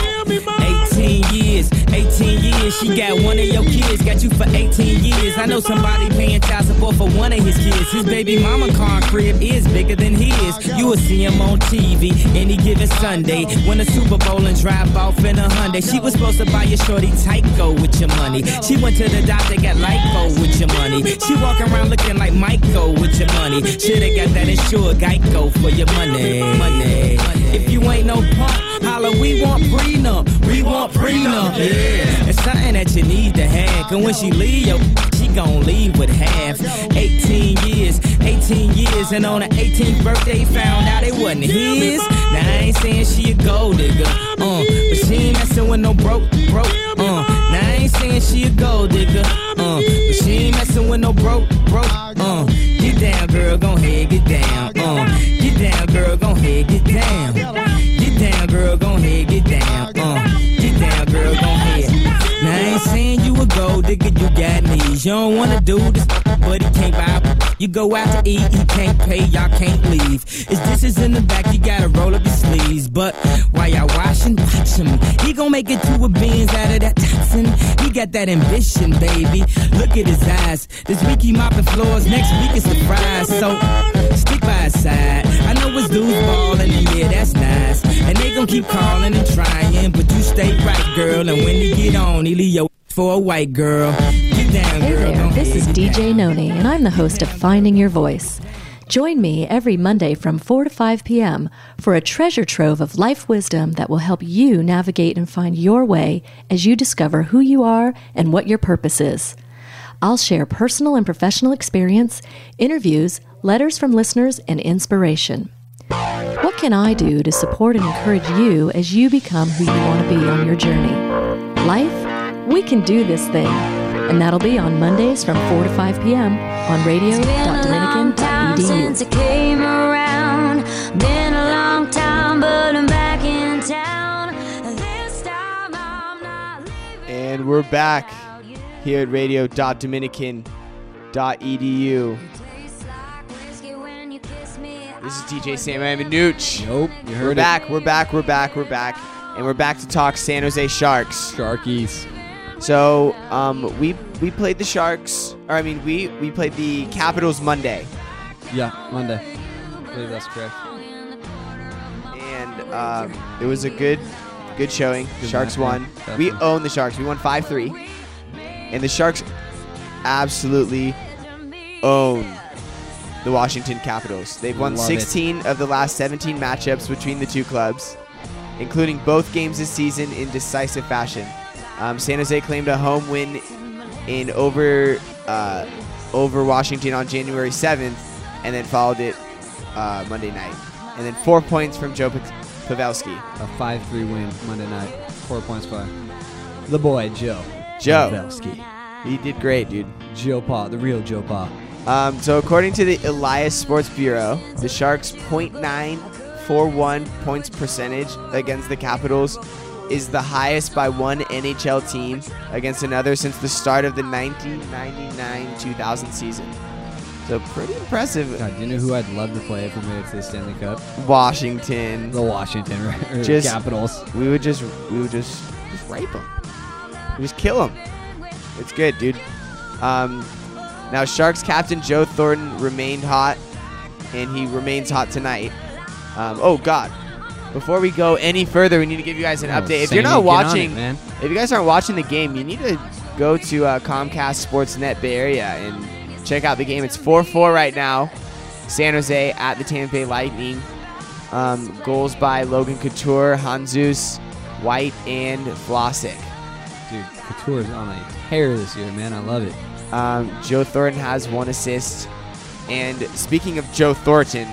eighteen years, eighteen years, she got one of your kids, got you for eighteen years. I know somebody paying child support for one of his kids. His baby mama car crib is bigger than his. You will see him on T V any given Sunday. Win a Super Bowl and drive off in a Hyundai. She was supposed to buy your shorty Tyco with your money. She went to the doctor, got lipo with your money. She walk around looking like Michael with your money. Shoulda got that insured Geico for your money. Money. If you ain't no punk, holla, we want prenup. We want prenup. Yeah, it's something that you need to have. Cause when she leave, yo, she gon' leave with half. eighteen years, eighteen years, and on her eighteenth birthday, found out it wasn't his. Now I ain't saying she a gold digger, uh, but she ain't messing with no broke, broke. Uh, now I ain't saying she a gold digger, uh, but she ain't messing with no broke, broke. Uh, get down, girl, gon' head, get down. Uh, get down, girl, gon' head, get down. Get down, girl, gon' head, get down. Uh, get down, girl, gon' head. Now I ain't saying you a gold digger, you got knees. You don't wanna do this, but he can't buy. You go out to eat, he can't pay, y'all can't leave. His dishes in the back, you gotta roll up your sleeves. But while y'all washing, watch him. He gon' make it to a beans out of that toxin. He got that ambition, baby. Look at his eyes. This week he mopping floors, next week it's the fries. So stick by side. I know it's dudes ballin', and yeah, that's nice. And they gon' keep calling and trying, but you stay right, girl. And when you get on, he leave your for a white girl. Get down, Hey girl. there, Go this ahead, is get D J down. Noni, and I'm the host of Finding Your Voice. Join me every Monday from four to five p.m. for a treasure trove of life wisdom that will help you navigate and find your way as you discover who you are and what your purpose is. I'll share personal and professional experience, interviews, letters from listeners, and inspiration. What can I do to support and encourage you as you become who you want to be on your journey? Life? We can do this thing. And that'll be on Mondays from four to five p.m. on radio dot dominican dot e d u. Since I came around, been a long time, but I'm back in town. This time I'm not leaving. And we're back here at radio dot dominican dot e d u. Tastes like whiskey when you kiss me. This is D J Sam Amanuch. Nope. You heard We're it. back, we're back, we're back, we're back. And we're back to talk San Jose Sharks. Sharkies. So, um, we we played the Sharks, or I mean, we, we played the Capitals Monday. Yeah, Monday. I believe that's correct. And um, it was a good good showing. Good Sharks match, won. yeah, We definitely. own the Sharks. We won five three. And the Sharks absolutely own the Washington Capitals. They've won Love it. sixteen of the last seventeen matchups between the two clubs, including both games this season in decisive fashion. Um, San Jose claimed a home win in over uh, over Washington on January seventh, and then followed it uh, Monday night. And then four points from Joe Pa- Pavelski. A five three win Monday night. Four points for the boy, Joe. Joe. Pavelski. He did great, dude. Joe Pa, the real Joe Pa. Um, so according to the Elias Sports Bureau, the Sharks' point nine four one points percentage against the Capitals is the highest by one N H L team against another since the start of the nineteen ninety-nine two thousand season. So pretty impressive. God, do you know who I'd love to play if we made it to the Stanley Cup? Washington. The Washington or Just- Capitals. We would just we would just just rape them. Just kill them. It's good, dude. Um, now Sharks captain Joe Thornton remained hot, and he remains hot tonight. Um, oh God. Before we go any further, we need to give you guys an Oh, update. If Sammy, you're not get on watching, it, man. if you guys aren't watching the game, you need to go to uh, Comcast Sportsnet Bay Area and check out the game. It's four four right now. San Jose at the Tampa Bay Lightning. Um, goals by Logan Couture, Hanzus, White, and Vlasic. Dude, Couture's on a tear this year, man. I love it. Um, Joe Thornton has one assist. And speaking of Joe Thornton,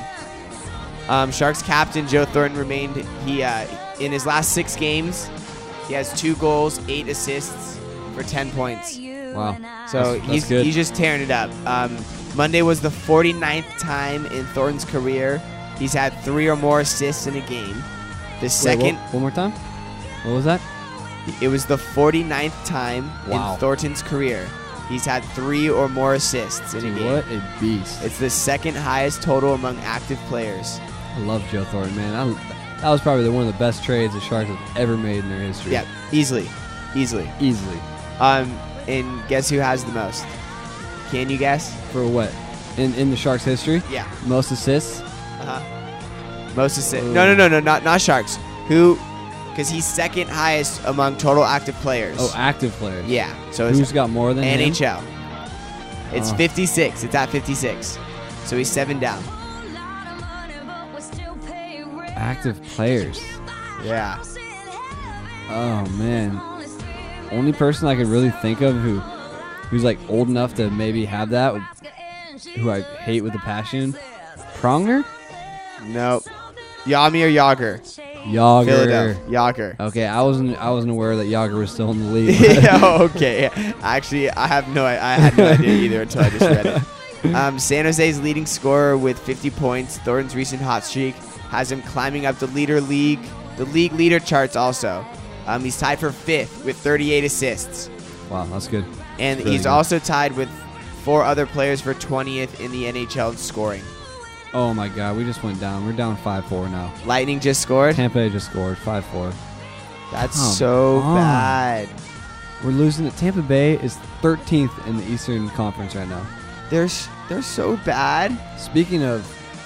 um, Sharks captain Joe Thornton remained, he uh, in his last six games, he has two goals, eight assists for ten points. Wow. So That's- that's he's good. he's just tearing it up. Um, Monday was the forty-ninth time in Thornton's career he's had three or more assists in a game. The Wait, second, what- one more time? What was that? it was the forty-ninth time Wow. in Thornton's career he's had three or more assists in Dude, a game. what a beast. It's the second highest total among active players. I love Joe Thornton, man. I, that was probably the, one of the best trades the Sharks have ever made in their history. Yeah, easily, easily. Easily. Um, and guess who has the most? Can you guess? For what? In in the Sharks' history? Yeah. Most assists? Uh-huh. Most assists. No, no, no, no, not not Sharks. Who? Because he's second highest among total active players. Oh, active players. yeah. So it's Who's got more than N him? H L. It's Oh. fifty-six. It's at fifty-six. So he's seven down. Active players. Yeah. Oh, man. Only person I could really think of who who's like old enough to maybe have that, who I hate with a passion, Pronger? Nope. Yami or Yager? Yager. Philadelphia. Yager. Okay, I wasn't I wasn't aware that Yager was still in the league. Yeah, okay. Actually, I have no. I had no idea either until I just read it. Um, San Jose's leading scorer with fifty points. Thornton's recent hot streak has him climbing up the leader league, the league leader charts. Also, um, he's tied for fifth with thirty-eight assists, Wow, that's good. and Really he's good. also tied with four other players for twentieth in the N H L in scoring. Oh my God, we just went down. We're down five four now. Lightning just scored. Tampa Bay just scored five four. That's Come so on. bad. We're losing it. Tampa Bay is thirteenth in the Eastern Conference right now. They're s- they're so bad. Speaking of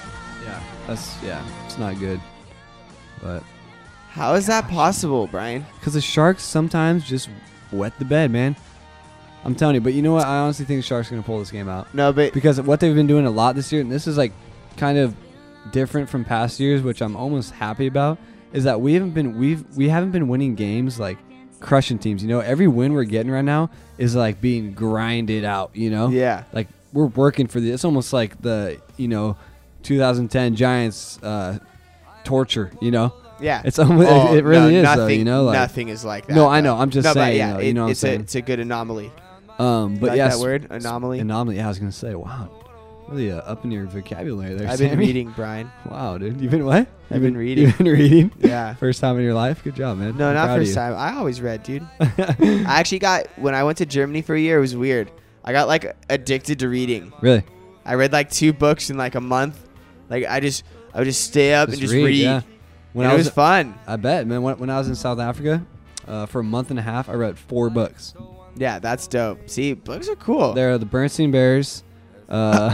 Yeah, that's yeah, it's not good. But How is that possible, Brian? because the Sharks sometimes just wet the bed, man. I'm telling you. But you know what? I honestly think the Sharks are gonna pull this game out No, but because what they've been doing a lot this year, and this is like kind of different from past years, which I'm almost happy about, is that we haven't been we've we haven't been winning games like crushing teams. You know, every win we're getting right now is like being grinded out. You know, yeah, like we're working for the. It's almost like the you know, two thousand ten Giants uh, torture. You know, yeah. it's almost, Oh, it really no, is. Nothing, though, you know, like, nothing is like that. No, I though. know. I'm just no, but saying. yeah, though, it- you know, what I'm it's a saying? it's a good anomaly. Um, You but like yes, that word, anomaly. Anomaly. Yeah, I was gonna say, wow, really uh, up in your vocabulary there. I've been Sammy. reading, Brian. Wow, dude, you've been what? I've You've been reading. You've been reading. Yeah. First time in your life. Good job, man. No, I'm not proud of first you. time. I always read, dude. I actually got when I went to Germany for a year. It was weird. I got like addicted to reading. Really? I read like two books in like a month. Like I just I would just stay up Just and just read, read. yeah. When And I it was, was fun. I bet, man. When, when I was in South Africa, uh, for a month and a half, I read four books. Yeah, that's dope. See, books are cool. They're the Bernstein Bears. Uh,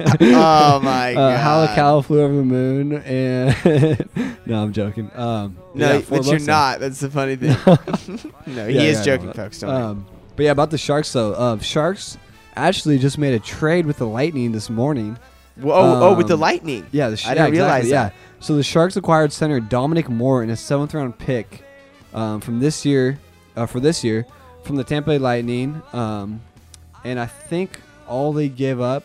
Oh my uh, god. How a Cow Flew Over the Moon, and no, I'm joking. Um, No, yeah, four but you're books there. not. That's the funny thing. no, he Yeah, is yeah, I joking, know that. folks. Don't worry. Um, but yeah, about the Sharks though. Uh, Sharks actually just made a trade with the Lightning this morning. Whoa, oh, oh, with the um, Lightning. Yeah, the sh- I yeah, didn't realize exactly, that. Yeah. So the Sharks acquired center Dominic Moore in a seventh round pick um, from this year, uh, for this year, from the Tampa Bay Lightning, um, and I think all they gave up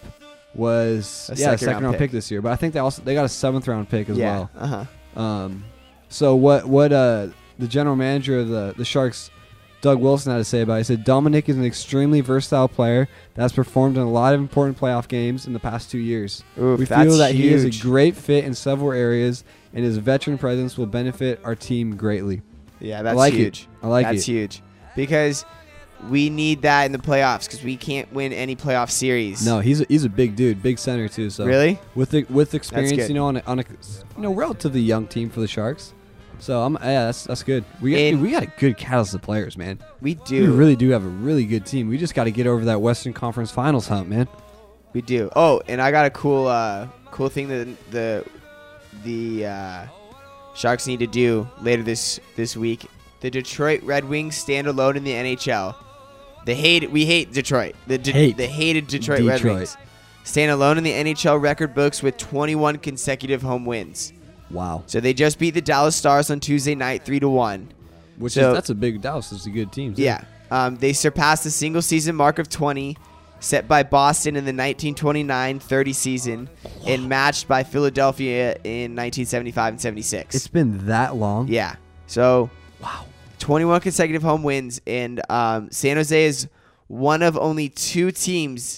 was A yeah, a second second round round pick. pick. this year. But I think they also they got a seventh round pick as yeah. well. Uh huh. Um, so what what uh the general manager of the the Sharks, Doug Wilson, had to say about it. He said Dominic is an extremely versatile player that has performed in a lot of important playoff games in the past two years. Oof, we that's feel that he is a huge. great fit in several areas, and his veteran presence will benefit our team greatly. Yeah, that's like it. huge. I like that's it. huge because we need that in the playoffs because we can't win any playoff series. No, he's a, he's a big dude, big center too. So Really? with the, with experience, good. you know, on a, on a you know relatively young team for the Sharks. So I'm yeah, that's that's good. We got, And- dude, we got a good catalyst of players, man. We We do. really do have a really good team. We just got to get over that Western Conference Finals hump, man. We do. Oh, and I got a cool, uh, cool thing that the the uh, Sharks need to do later this this week. The Detroit Red Wings stand alone in the N H L. The hate we hate Detroit. The de- Hate the hated Detroit, Red Detroit. Wings stand alone in the N H L record books with twenty-one consecutive home wins. Wow, So they just beat the Dallas Stars on Tuesday night, three to one. which So- is that's a big Dallas is a good team. too. Yeah. Um, they surpassed the single season mark of twenty set by Boston in the nineteen twenty-nine thirty season and matched by Philadelphia in nineteen seventy-five and seventy-six. it's been that long. yeah. So Wow. twenty-one consecutive home wins, and um, San Jose is one of only two teams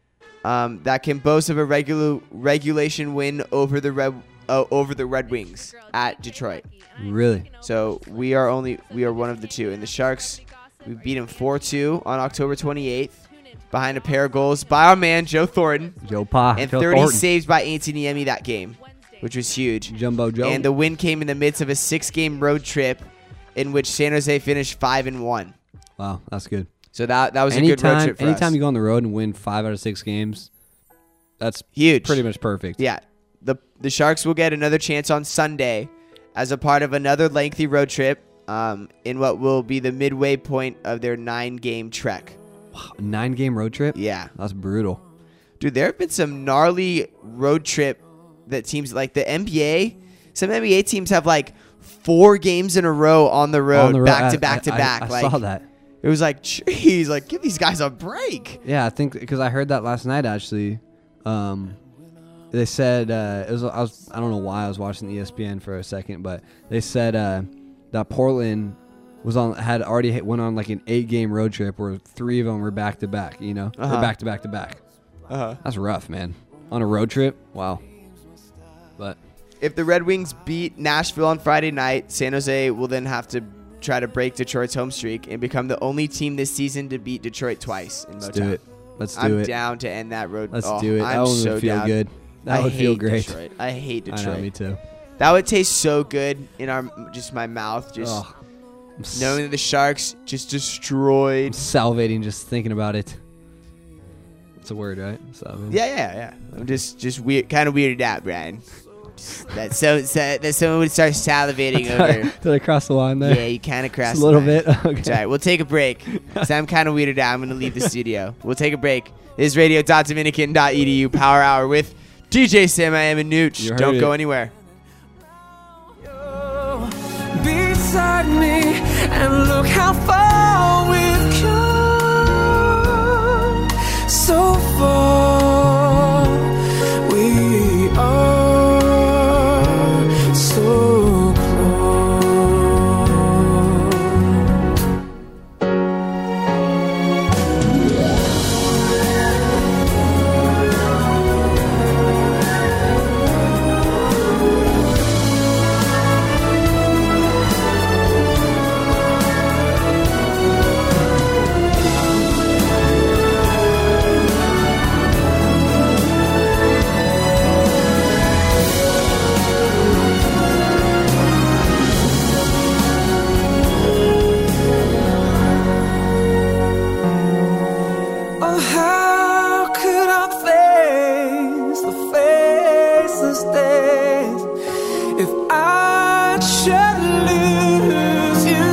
um, that can boast of a regular regulation win over the Red uh, over the Red Wings at Detroit. Really? So we are only we are one of the two. And the Sharks, we beat them four two on October twenty-eighth behind a pair of goals by our man Joe Thornton Joe Pa. and Joe thirty Thornton. saves by Anthony Niemi that game, which was huge. Jumbo Joe. And the win came in the midst of a six-game road trip in which San Jose finished five and one. wow, that's good. So that that was a good road Anytime, trip for anytime us. you go on the road and win five out of six games, that's Huge. pretty much perfect. Yeah. The the Sharks will get another chance on Sunday as a part of another lengthy road trip um, in what will be the midway point of their nine-game trek. A nine game road trip. Yeah. That's brutal. Dude, there have been some gnarly road trip that teams like the N B A. Some N B A teams have like four games in a row on the road, On the road, back I- to back to I- back. I, I like saw that. it was like, jeez, like give these guys a break. Yeah, I think because I heard that last night actually. Um, they said uh, it was I was I don't know why I was watching E S P N for a second, but they said uh, that Portland was on had already hit, went on like an eight game road trip where three of them were back to back. You know, Uh-huh. or back to back to back. Uh-huh. That's rough, man. On a road trip, wow. But If the Red Wings beat Nashville on Friday night, San Jose will then have to try to break Detroit's home streak and become the only team this season to beat Detroit twice in let's Motown. do it. Let's do I'm it. down to end that road. Let's oh, do it. I'm that one so would feel down. good. That I would feel hate great. Detroit. I hate I Detroit. know, me too. That would taste so good in our just my mouth, just Ugh. I'm s- knowing that the Sharks just I'm destroyed. salivating just thinking about it. It's a word, right? Salivating. Yeah, yeah, yeah. I'm just just weird, kind of weirded out, Brian. That so, so that someone would start salivating over. Did I cross the line there? Yeah, you kind of crossed Just a little the line. bit. Okay. It's all right. We'll take a break. So I'm kind of weirded out. I'm going to leave the studio. We'll take a break. This is radio dot dominican dot e d u Power Hour with D J Sam. I am a Nooch. You heard Don't it. go anywhere. Beside me, and look how far we've come. So far, we are so Oh, how could I face the faceless days if I should lose you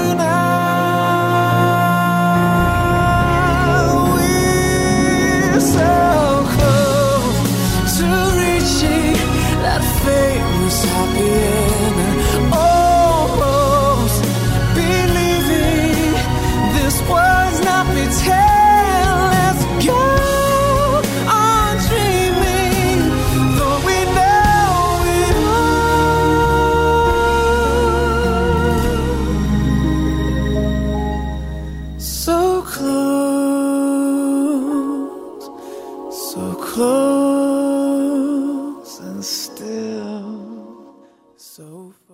now? We're so close to reaching that famous happy end, almost believing this was not pretend. Go on dreaming, though we know it all. So close, so close, and still so far.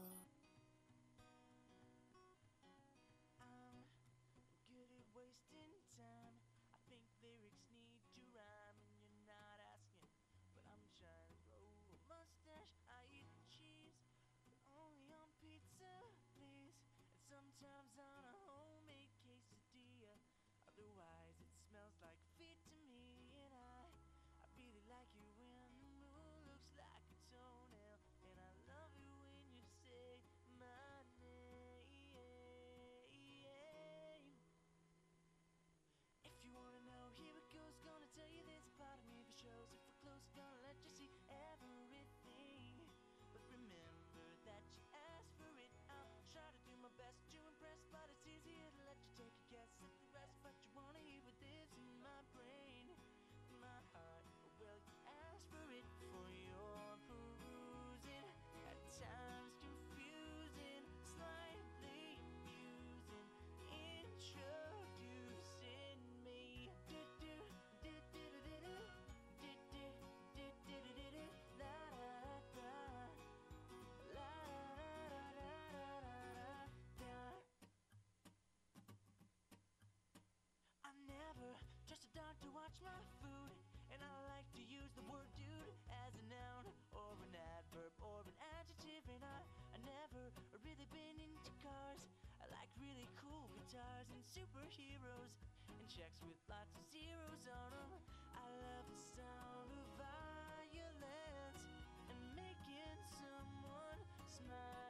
To watch my food, and I like to use the word dude as a noun or an adverb or an adjective, and I, I never really been into cars. I like really cool guitars and superheroes and checks with lots of zeros on them. I love the sound of violence and making someone smile.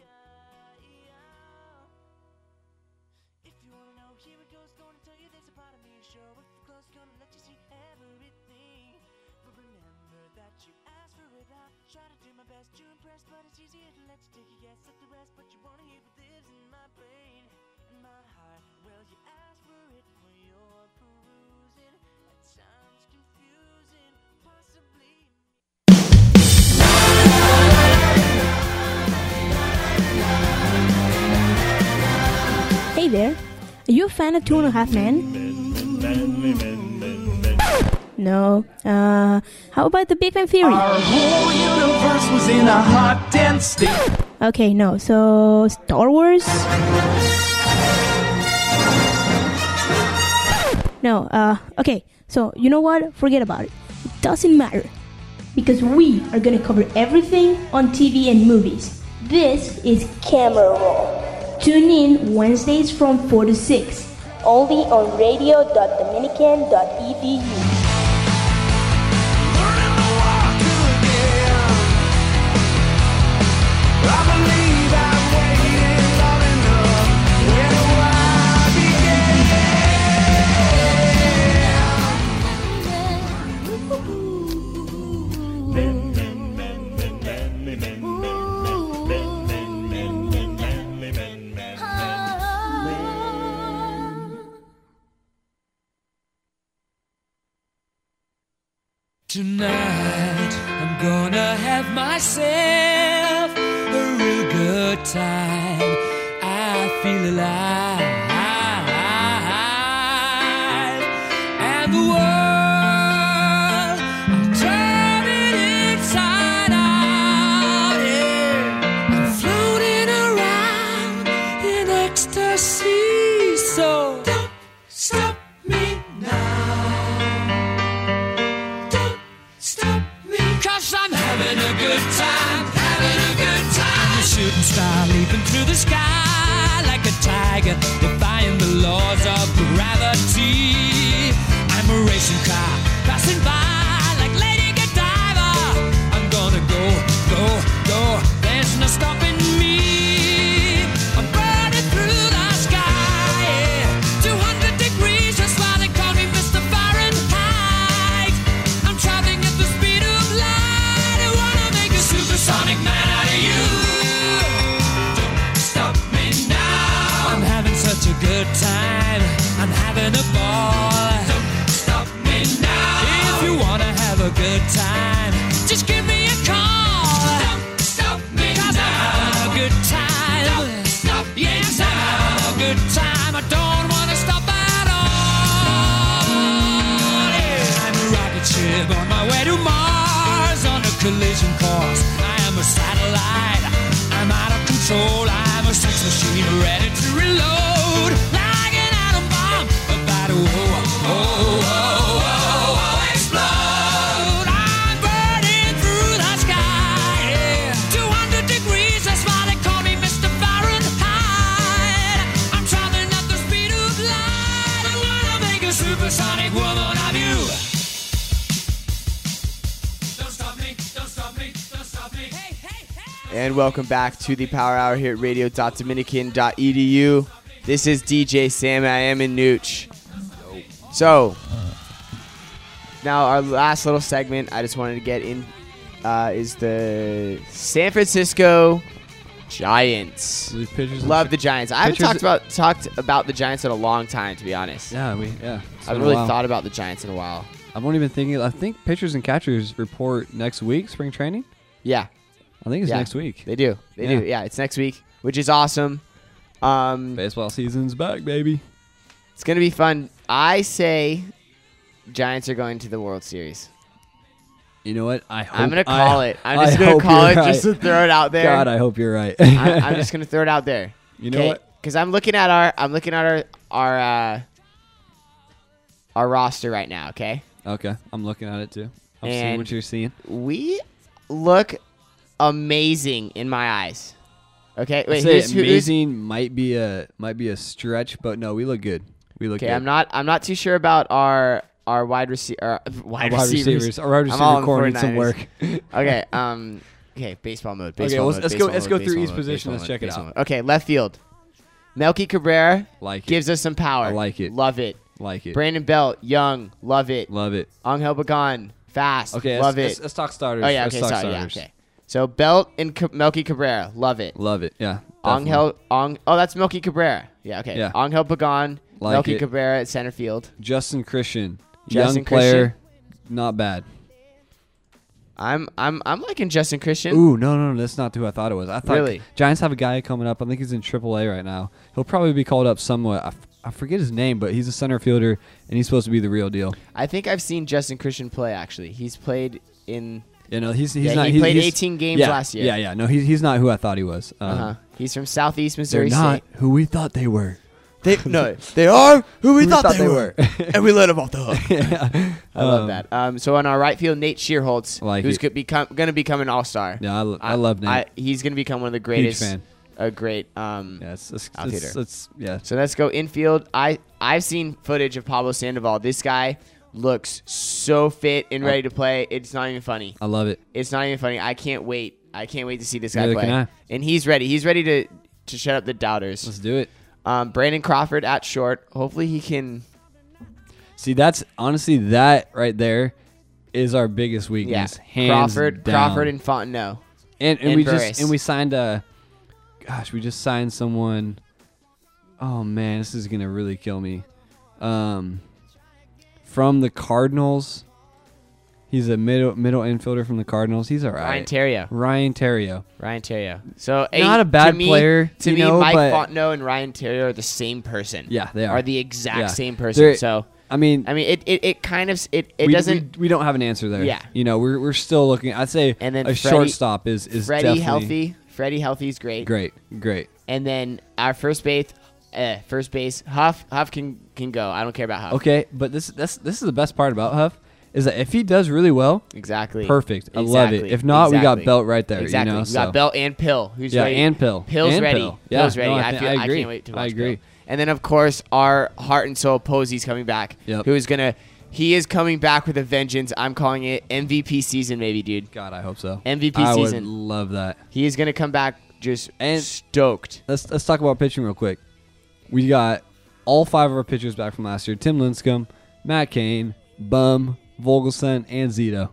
If you wanna know, here it goes, gonna tell you there's a part of me show. If you're close, gonna let you see everything. But remember that you asked for it. I try to do my best to impress, but it's easier to let you take a guess at the rest. But you wanna hear what lives in my brain and my heart. Well, you asked for it for your perusing. At times confusing, possibly. Hey there, are you a fan of Two and a Half Men? No. Uh, how about The Big Bang Theory? Our whole universe was in a hot, dense state. Okay, no. So, Star Wars? No, uh, okay. So, you know what? Forget about it. It doesn't matter. Because we are gonna cover everything on T V and movies. This is Camera Roll. Tune in Wednesdays from four to six. Only on radio dot dominican dot e d u. Learning to walk again. Tonight, I'm gonna have myself a real good time. I feel alive. And the world, I'll turn it inside out. Yeah. I'm floating around in ecstasy. So don't stop me now. Stop me, cause I'm having a good time, having a good time. A shooting star leaping through the sky like a tiger, defying the laws of gravity. I'm a racing car passing by like Lady Godiva. I'm gonna go, go, go, there's no stopping me. I'm burning through the sky, yeah. two hundred degrees, that's why they call me Mister Fahrenheit. I'm traveling at the speed of light. I wanna make a supersonic man out of you. Don't stop me now. I'm having such a good time. I'm having a ball. Don't stop me now. If you wanna have a good time, just give me a call. Don't stop me now. 'Cause I'm having a good time. Don't stop me yes, now. I'm having a good time. I don't wanna stop at all. Yeah. I'm a rocket ship on my way to Mars on a collision course. I am a satellite. I'm out of control. I'm a sex machine ready to reload. Like an atom bomb about to oh, oh, oh, oh, oh, explode. I'm burning through the sky. Yeah. two hundred degrees, that's why they call me Mister Fahrenheit. I'm traveling at the speed of light. I wanna make a supersonic woman of you. Don't stop me, don't stop me, don't stop me. Hey, hey, hey. And welcome back to the Power Hour here at radio dot dominican dot e d u. This is D J Sam. I am in Nooch. So, now our last little segment I just wanted to get in uh, is the San Francisco Giants. These pictures Love the Giants. I haven't Pictures- talked about talked about the Giants in a long time, to be honest. Yeah, we yeah. I It's been haven't a really while. thought about the Giants in a while. I've only been thinking. I think pitchers and catchers report next week, spring training. Yeah, I think it's Yeah. next week. they do. They Yeah. do. Yeah, it's next week, which is awesome. Um, Baseball season's back, baby. It's going to be fun. I say Giants are going to the World Series. You know what? I hope I'm going to call I, it. I'm I just going hope to call you're it right. just to throw it out there. God, I hope you're right. I, I'm just going to throw it out there. You know what? Because I'm looking at our I'm looking at our our uh, our roster right now, okay? Okay, I'm looking at it too. I'm seeing And- what you're seeing. We look amazing in my eyes. Okay? Wait, Say who's, who's amazing might be a might be a stretch, but no, we look good. We look Okay, good. I'm not I'm not too sure about our our wide receiver wide, Our wide receivers. receivers. Our wide I'm all receiver in core needs some 49ers. work. Okay, um, okay, baseball mode. Okay, Baseball let's- mode, let's go- baseball let's mode, go through baseball each mode, position. baseball Let's mode, check it baseball out. mode. Okay, left field. Melky Cabrera Like it. gives us some power. I like it. Love it. Like it. Brandon Belt, young, love it. Love it. Angel Pagan, fast, Okay, love let's, it. Let's, let's talk starters. oh yeah, Let's okay, talk sorry, yeah, starters. okay. So Belt and Ca- Melky Cabrera, love it. Love it. Yeah. definitely. Angel, Ang, oh that's Melky Cabrera. Yeah, okay. Yeah. Angel Pagan, Like Melky it. Cabrera at center field. Justin Christian, Justin young player, not bad. I'm I'm I'm liking Justin Christian. Ooh, no, no, no, that's not who I thought it was. I thought Really? Giants have a guy coming up. I think he's in triple A right now. He'll probably be called up somewhat. I, f- I forget his name, but he's a center fielder, and he's supposed to be the real deal. I think I've seen Justin Christian play. Actually, he's played in. You know, he's he's Yeah, not. he he's, played he's- eighteen games yeah, last year. Yeah, yeah. No, he's he's not who I thought he was. Um, Uh huh. He's from Southeast They're Missouri not State. who we thought they were. They no, they are who we, Who thought, they, were, and we let them off the hook. yeah. I love Um, that. Um, so on our right field, Nate Shearholtz, Like who's it. could become going to become an all star. Yeah, I, l- I love Nate. he's going to become one of the Huge greatest. fan. A great. Um, Yeah, it's, it's, outfielder. it's, it's yeah. So let's go infield. I I've seen footage of Pablo Sandoval. This guy looks so fit and ready to play. It's not even funny. I love it. It's not even funny. I can't wait. I can't wait to see this guy Neither play. can I. And he's ready. He's ready to to shut up the doubters. Let's do it. Um, Brandon Crawford at short. Hopefully he can. See, that's honestly that right there is our biggest Yeah, weakness. Hands Crawford, down. Crawford, and Fontenot. and, and, and we Burris. just and we signed a. Gosh, we just signed someone. Oh man, this is gonna really kill me. Um, from the Cardinals, He's a middle middle infielder from the Cardinals. He's all right. Ryan Terrio. Ryan Terrio. Ryan Terrio. So Not a bad to me, player, To you me, know, Mike but- Fontenot and Ryan Terrio are the same person. Yeah, they are. Are the exact Yeah. same person. They're- So I mean, I mean, it, it, it kind of it, it we, doesn't. We, we don't have an answer there. Yeah. You know, we're we're still looking. I'd say And then a Freddie- shortstop is is Freddie definitely healthy. Freddie healthy is great. Great, great. And then our first base, uh, first base Huff Huff can can go. I don't care about Huff. Okay, but this that's this is the best part about Huff is that if he does really well, Exactly. perfect. I love it. Exactly. If not, we got Exactly. Belt right there. Exactly. You know, we so. got Belt and Pill. Who's Yeah, ready? and Pill. Pill's And ready. Pill. Yeah, Pill's ready. no, I I, thi- feel, I I agree. can't wait to watch I agree. Pill. And then of course our heart and soul Posey's coming back. Yep. Who is gonna? He is coming back with a vengeance. I'm calling it M V P season, maybe, dude. God, I hope so. M V P I season. would love that. He is gonna come back just And- stoked. Let's let's talk about pitching real quick. We got all five of our pitchers back from last year: Tim Lincecum, Matt Cain, Bum, Vogelson, and Zito.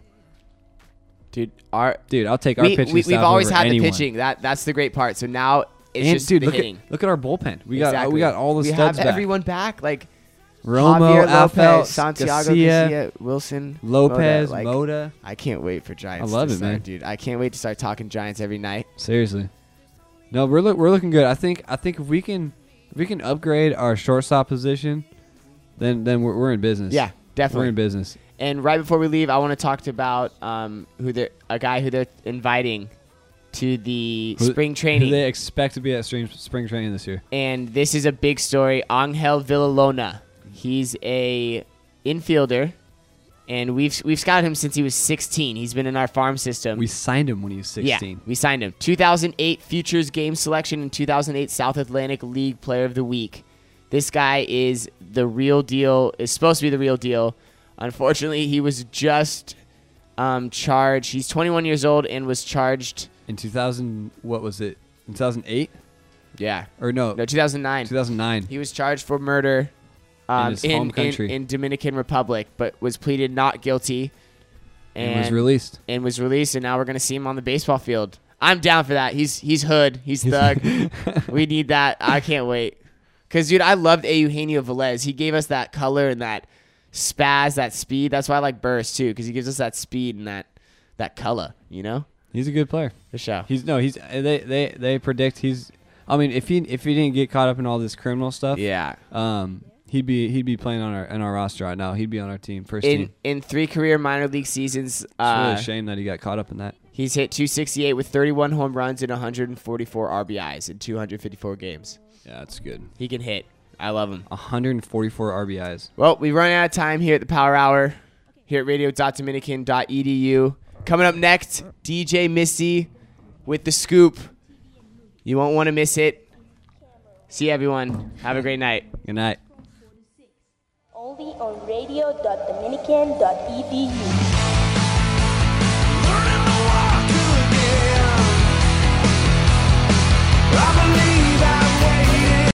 Dude, our Dude, I'll take our we, pitching we, staff we've always over had anyone. the pitching. That that's the great part. So now it's And just dude, the look hitting. at look at our bullpen. We got Exactly. we got all the we studs have back. everyone back. Like Romo, Javier Lopez, Alfeld, Santiago Garcia, Garcia, Wilson, Lopez, Moda, like, Moda. I can't wait for Giants. I love to it, start, man. dude. I can't wait to start talking Giants every night. Seriously. No, we're look, we're looking good. I think I think if we can if we can upgrade our shortstop position, then then we're, we're in business. Yeah, We're definitely. in business. And right before we leave, I want to talk to about um, who they're a guy who they're inviting to the Who- spring Who training. they expect to be at spring, spring training this year. And this is a big story. Angel Villalona. He's a infielder, and we've we've scouted him since he was sixteen. He's been in our farm system. We signed him when he was sixteen. Yeah, we signed him. two thousand eight Futures Game Selection and two thousand eight South Atlantic League Player of the Week. This guy is the real deal. Is supposed to be the real deal. Unfortunately, he was just um, charged. He's twenty-one years old and was charged. In two thousand, what was it? In two thousand eight? Yeah. Or no, No, two thousand nine. two thousand nine. He was charged for murder um, his home in, country. in Dominican Republic, but was pleaded not guilty. And was released. And was released, and now we're gonna see him on the baseball field. I'm down for that. He's he's hood. He's thug. We need that. I can't wait. Cause dude, I loved Eugenio Velez. He gave us that color and that spaz, that speed. That's why I like Burris too, because he gives us that speed and that that color. You know, He's a good player. for sure. He's no, he's they they they predict he's. I mean, if he if he didn't get caught up in all this criminal stuff, Yeah. um, he'd be he'd be playing on our in our roster right now. He'd be on our team first In team. in three career minor league seasons, It's really uh, a shame that he got caught up in that. he's hit two sixty-eight with thirty-one home runs and one hundred forty-four R B Is in two hundred fifty-four games. Yeah, that's good. He can hit. I love him. one hundred forty-four R B Is. Well, we've run out of time here at the Power Hour here at radio dot dominican dot e d u. Coming up next, D J Missy with The Scoop. You won't want to miss it. See you, everyone. Have a great night. Good night. Only on radio dot dominican dot e d u.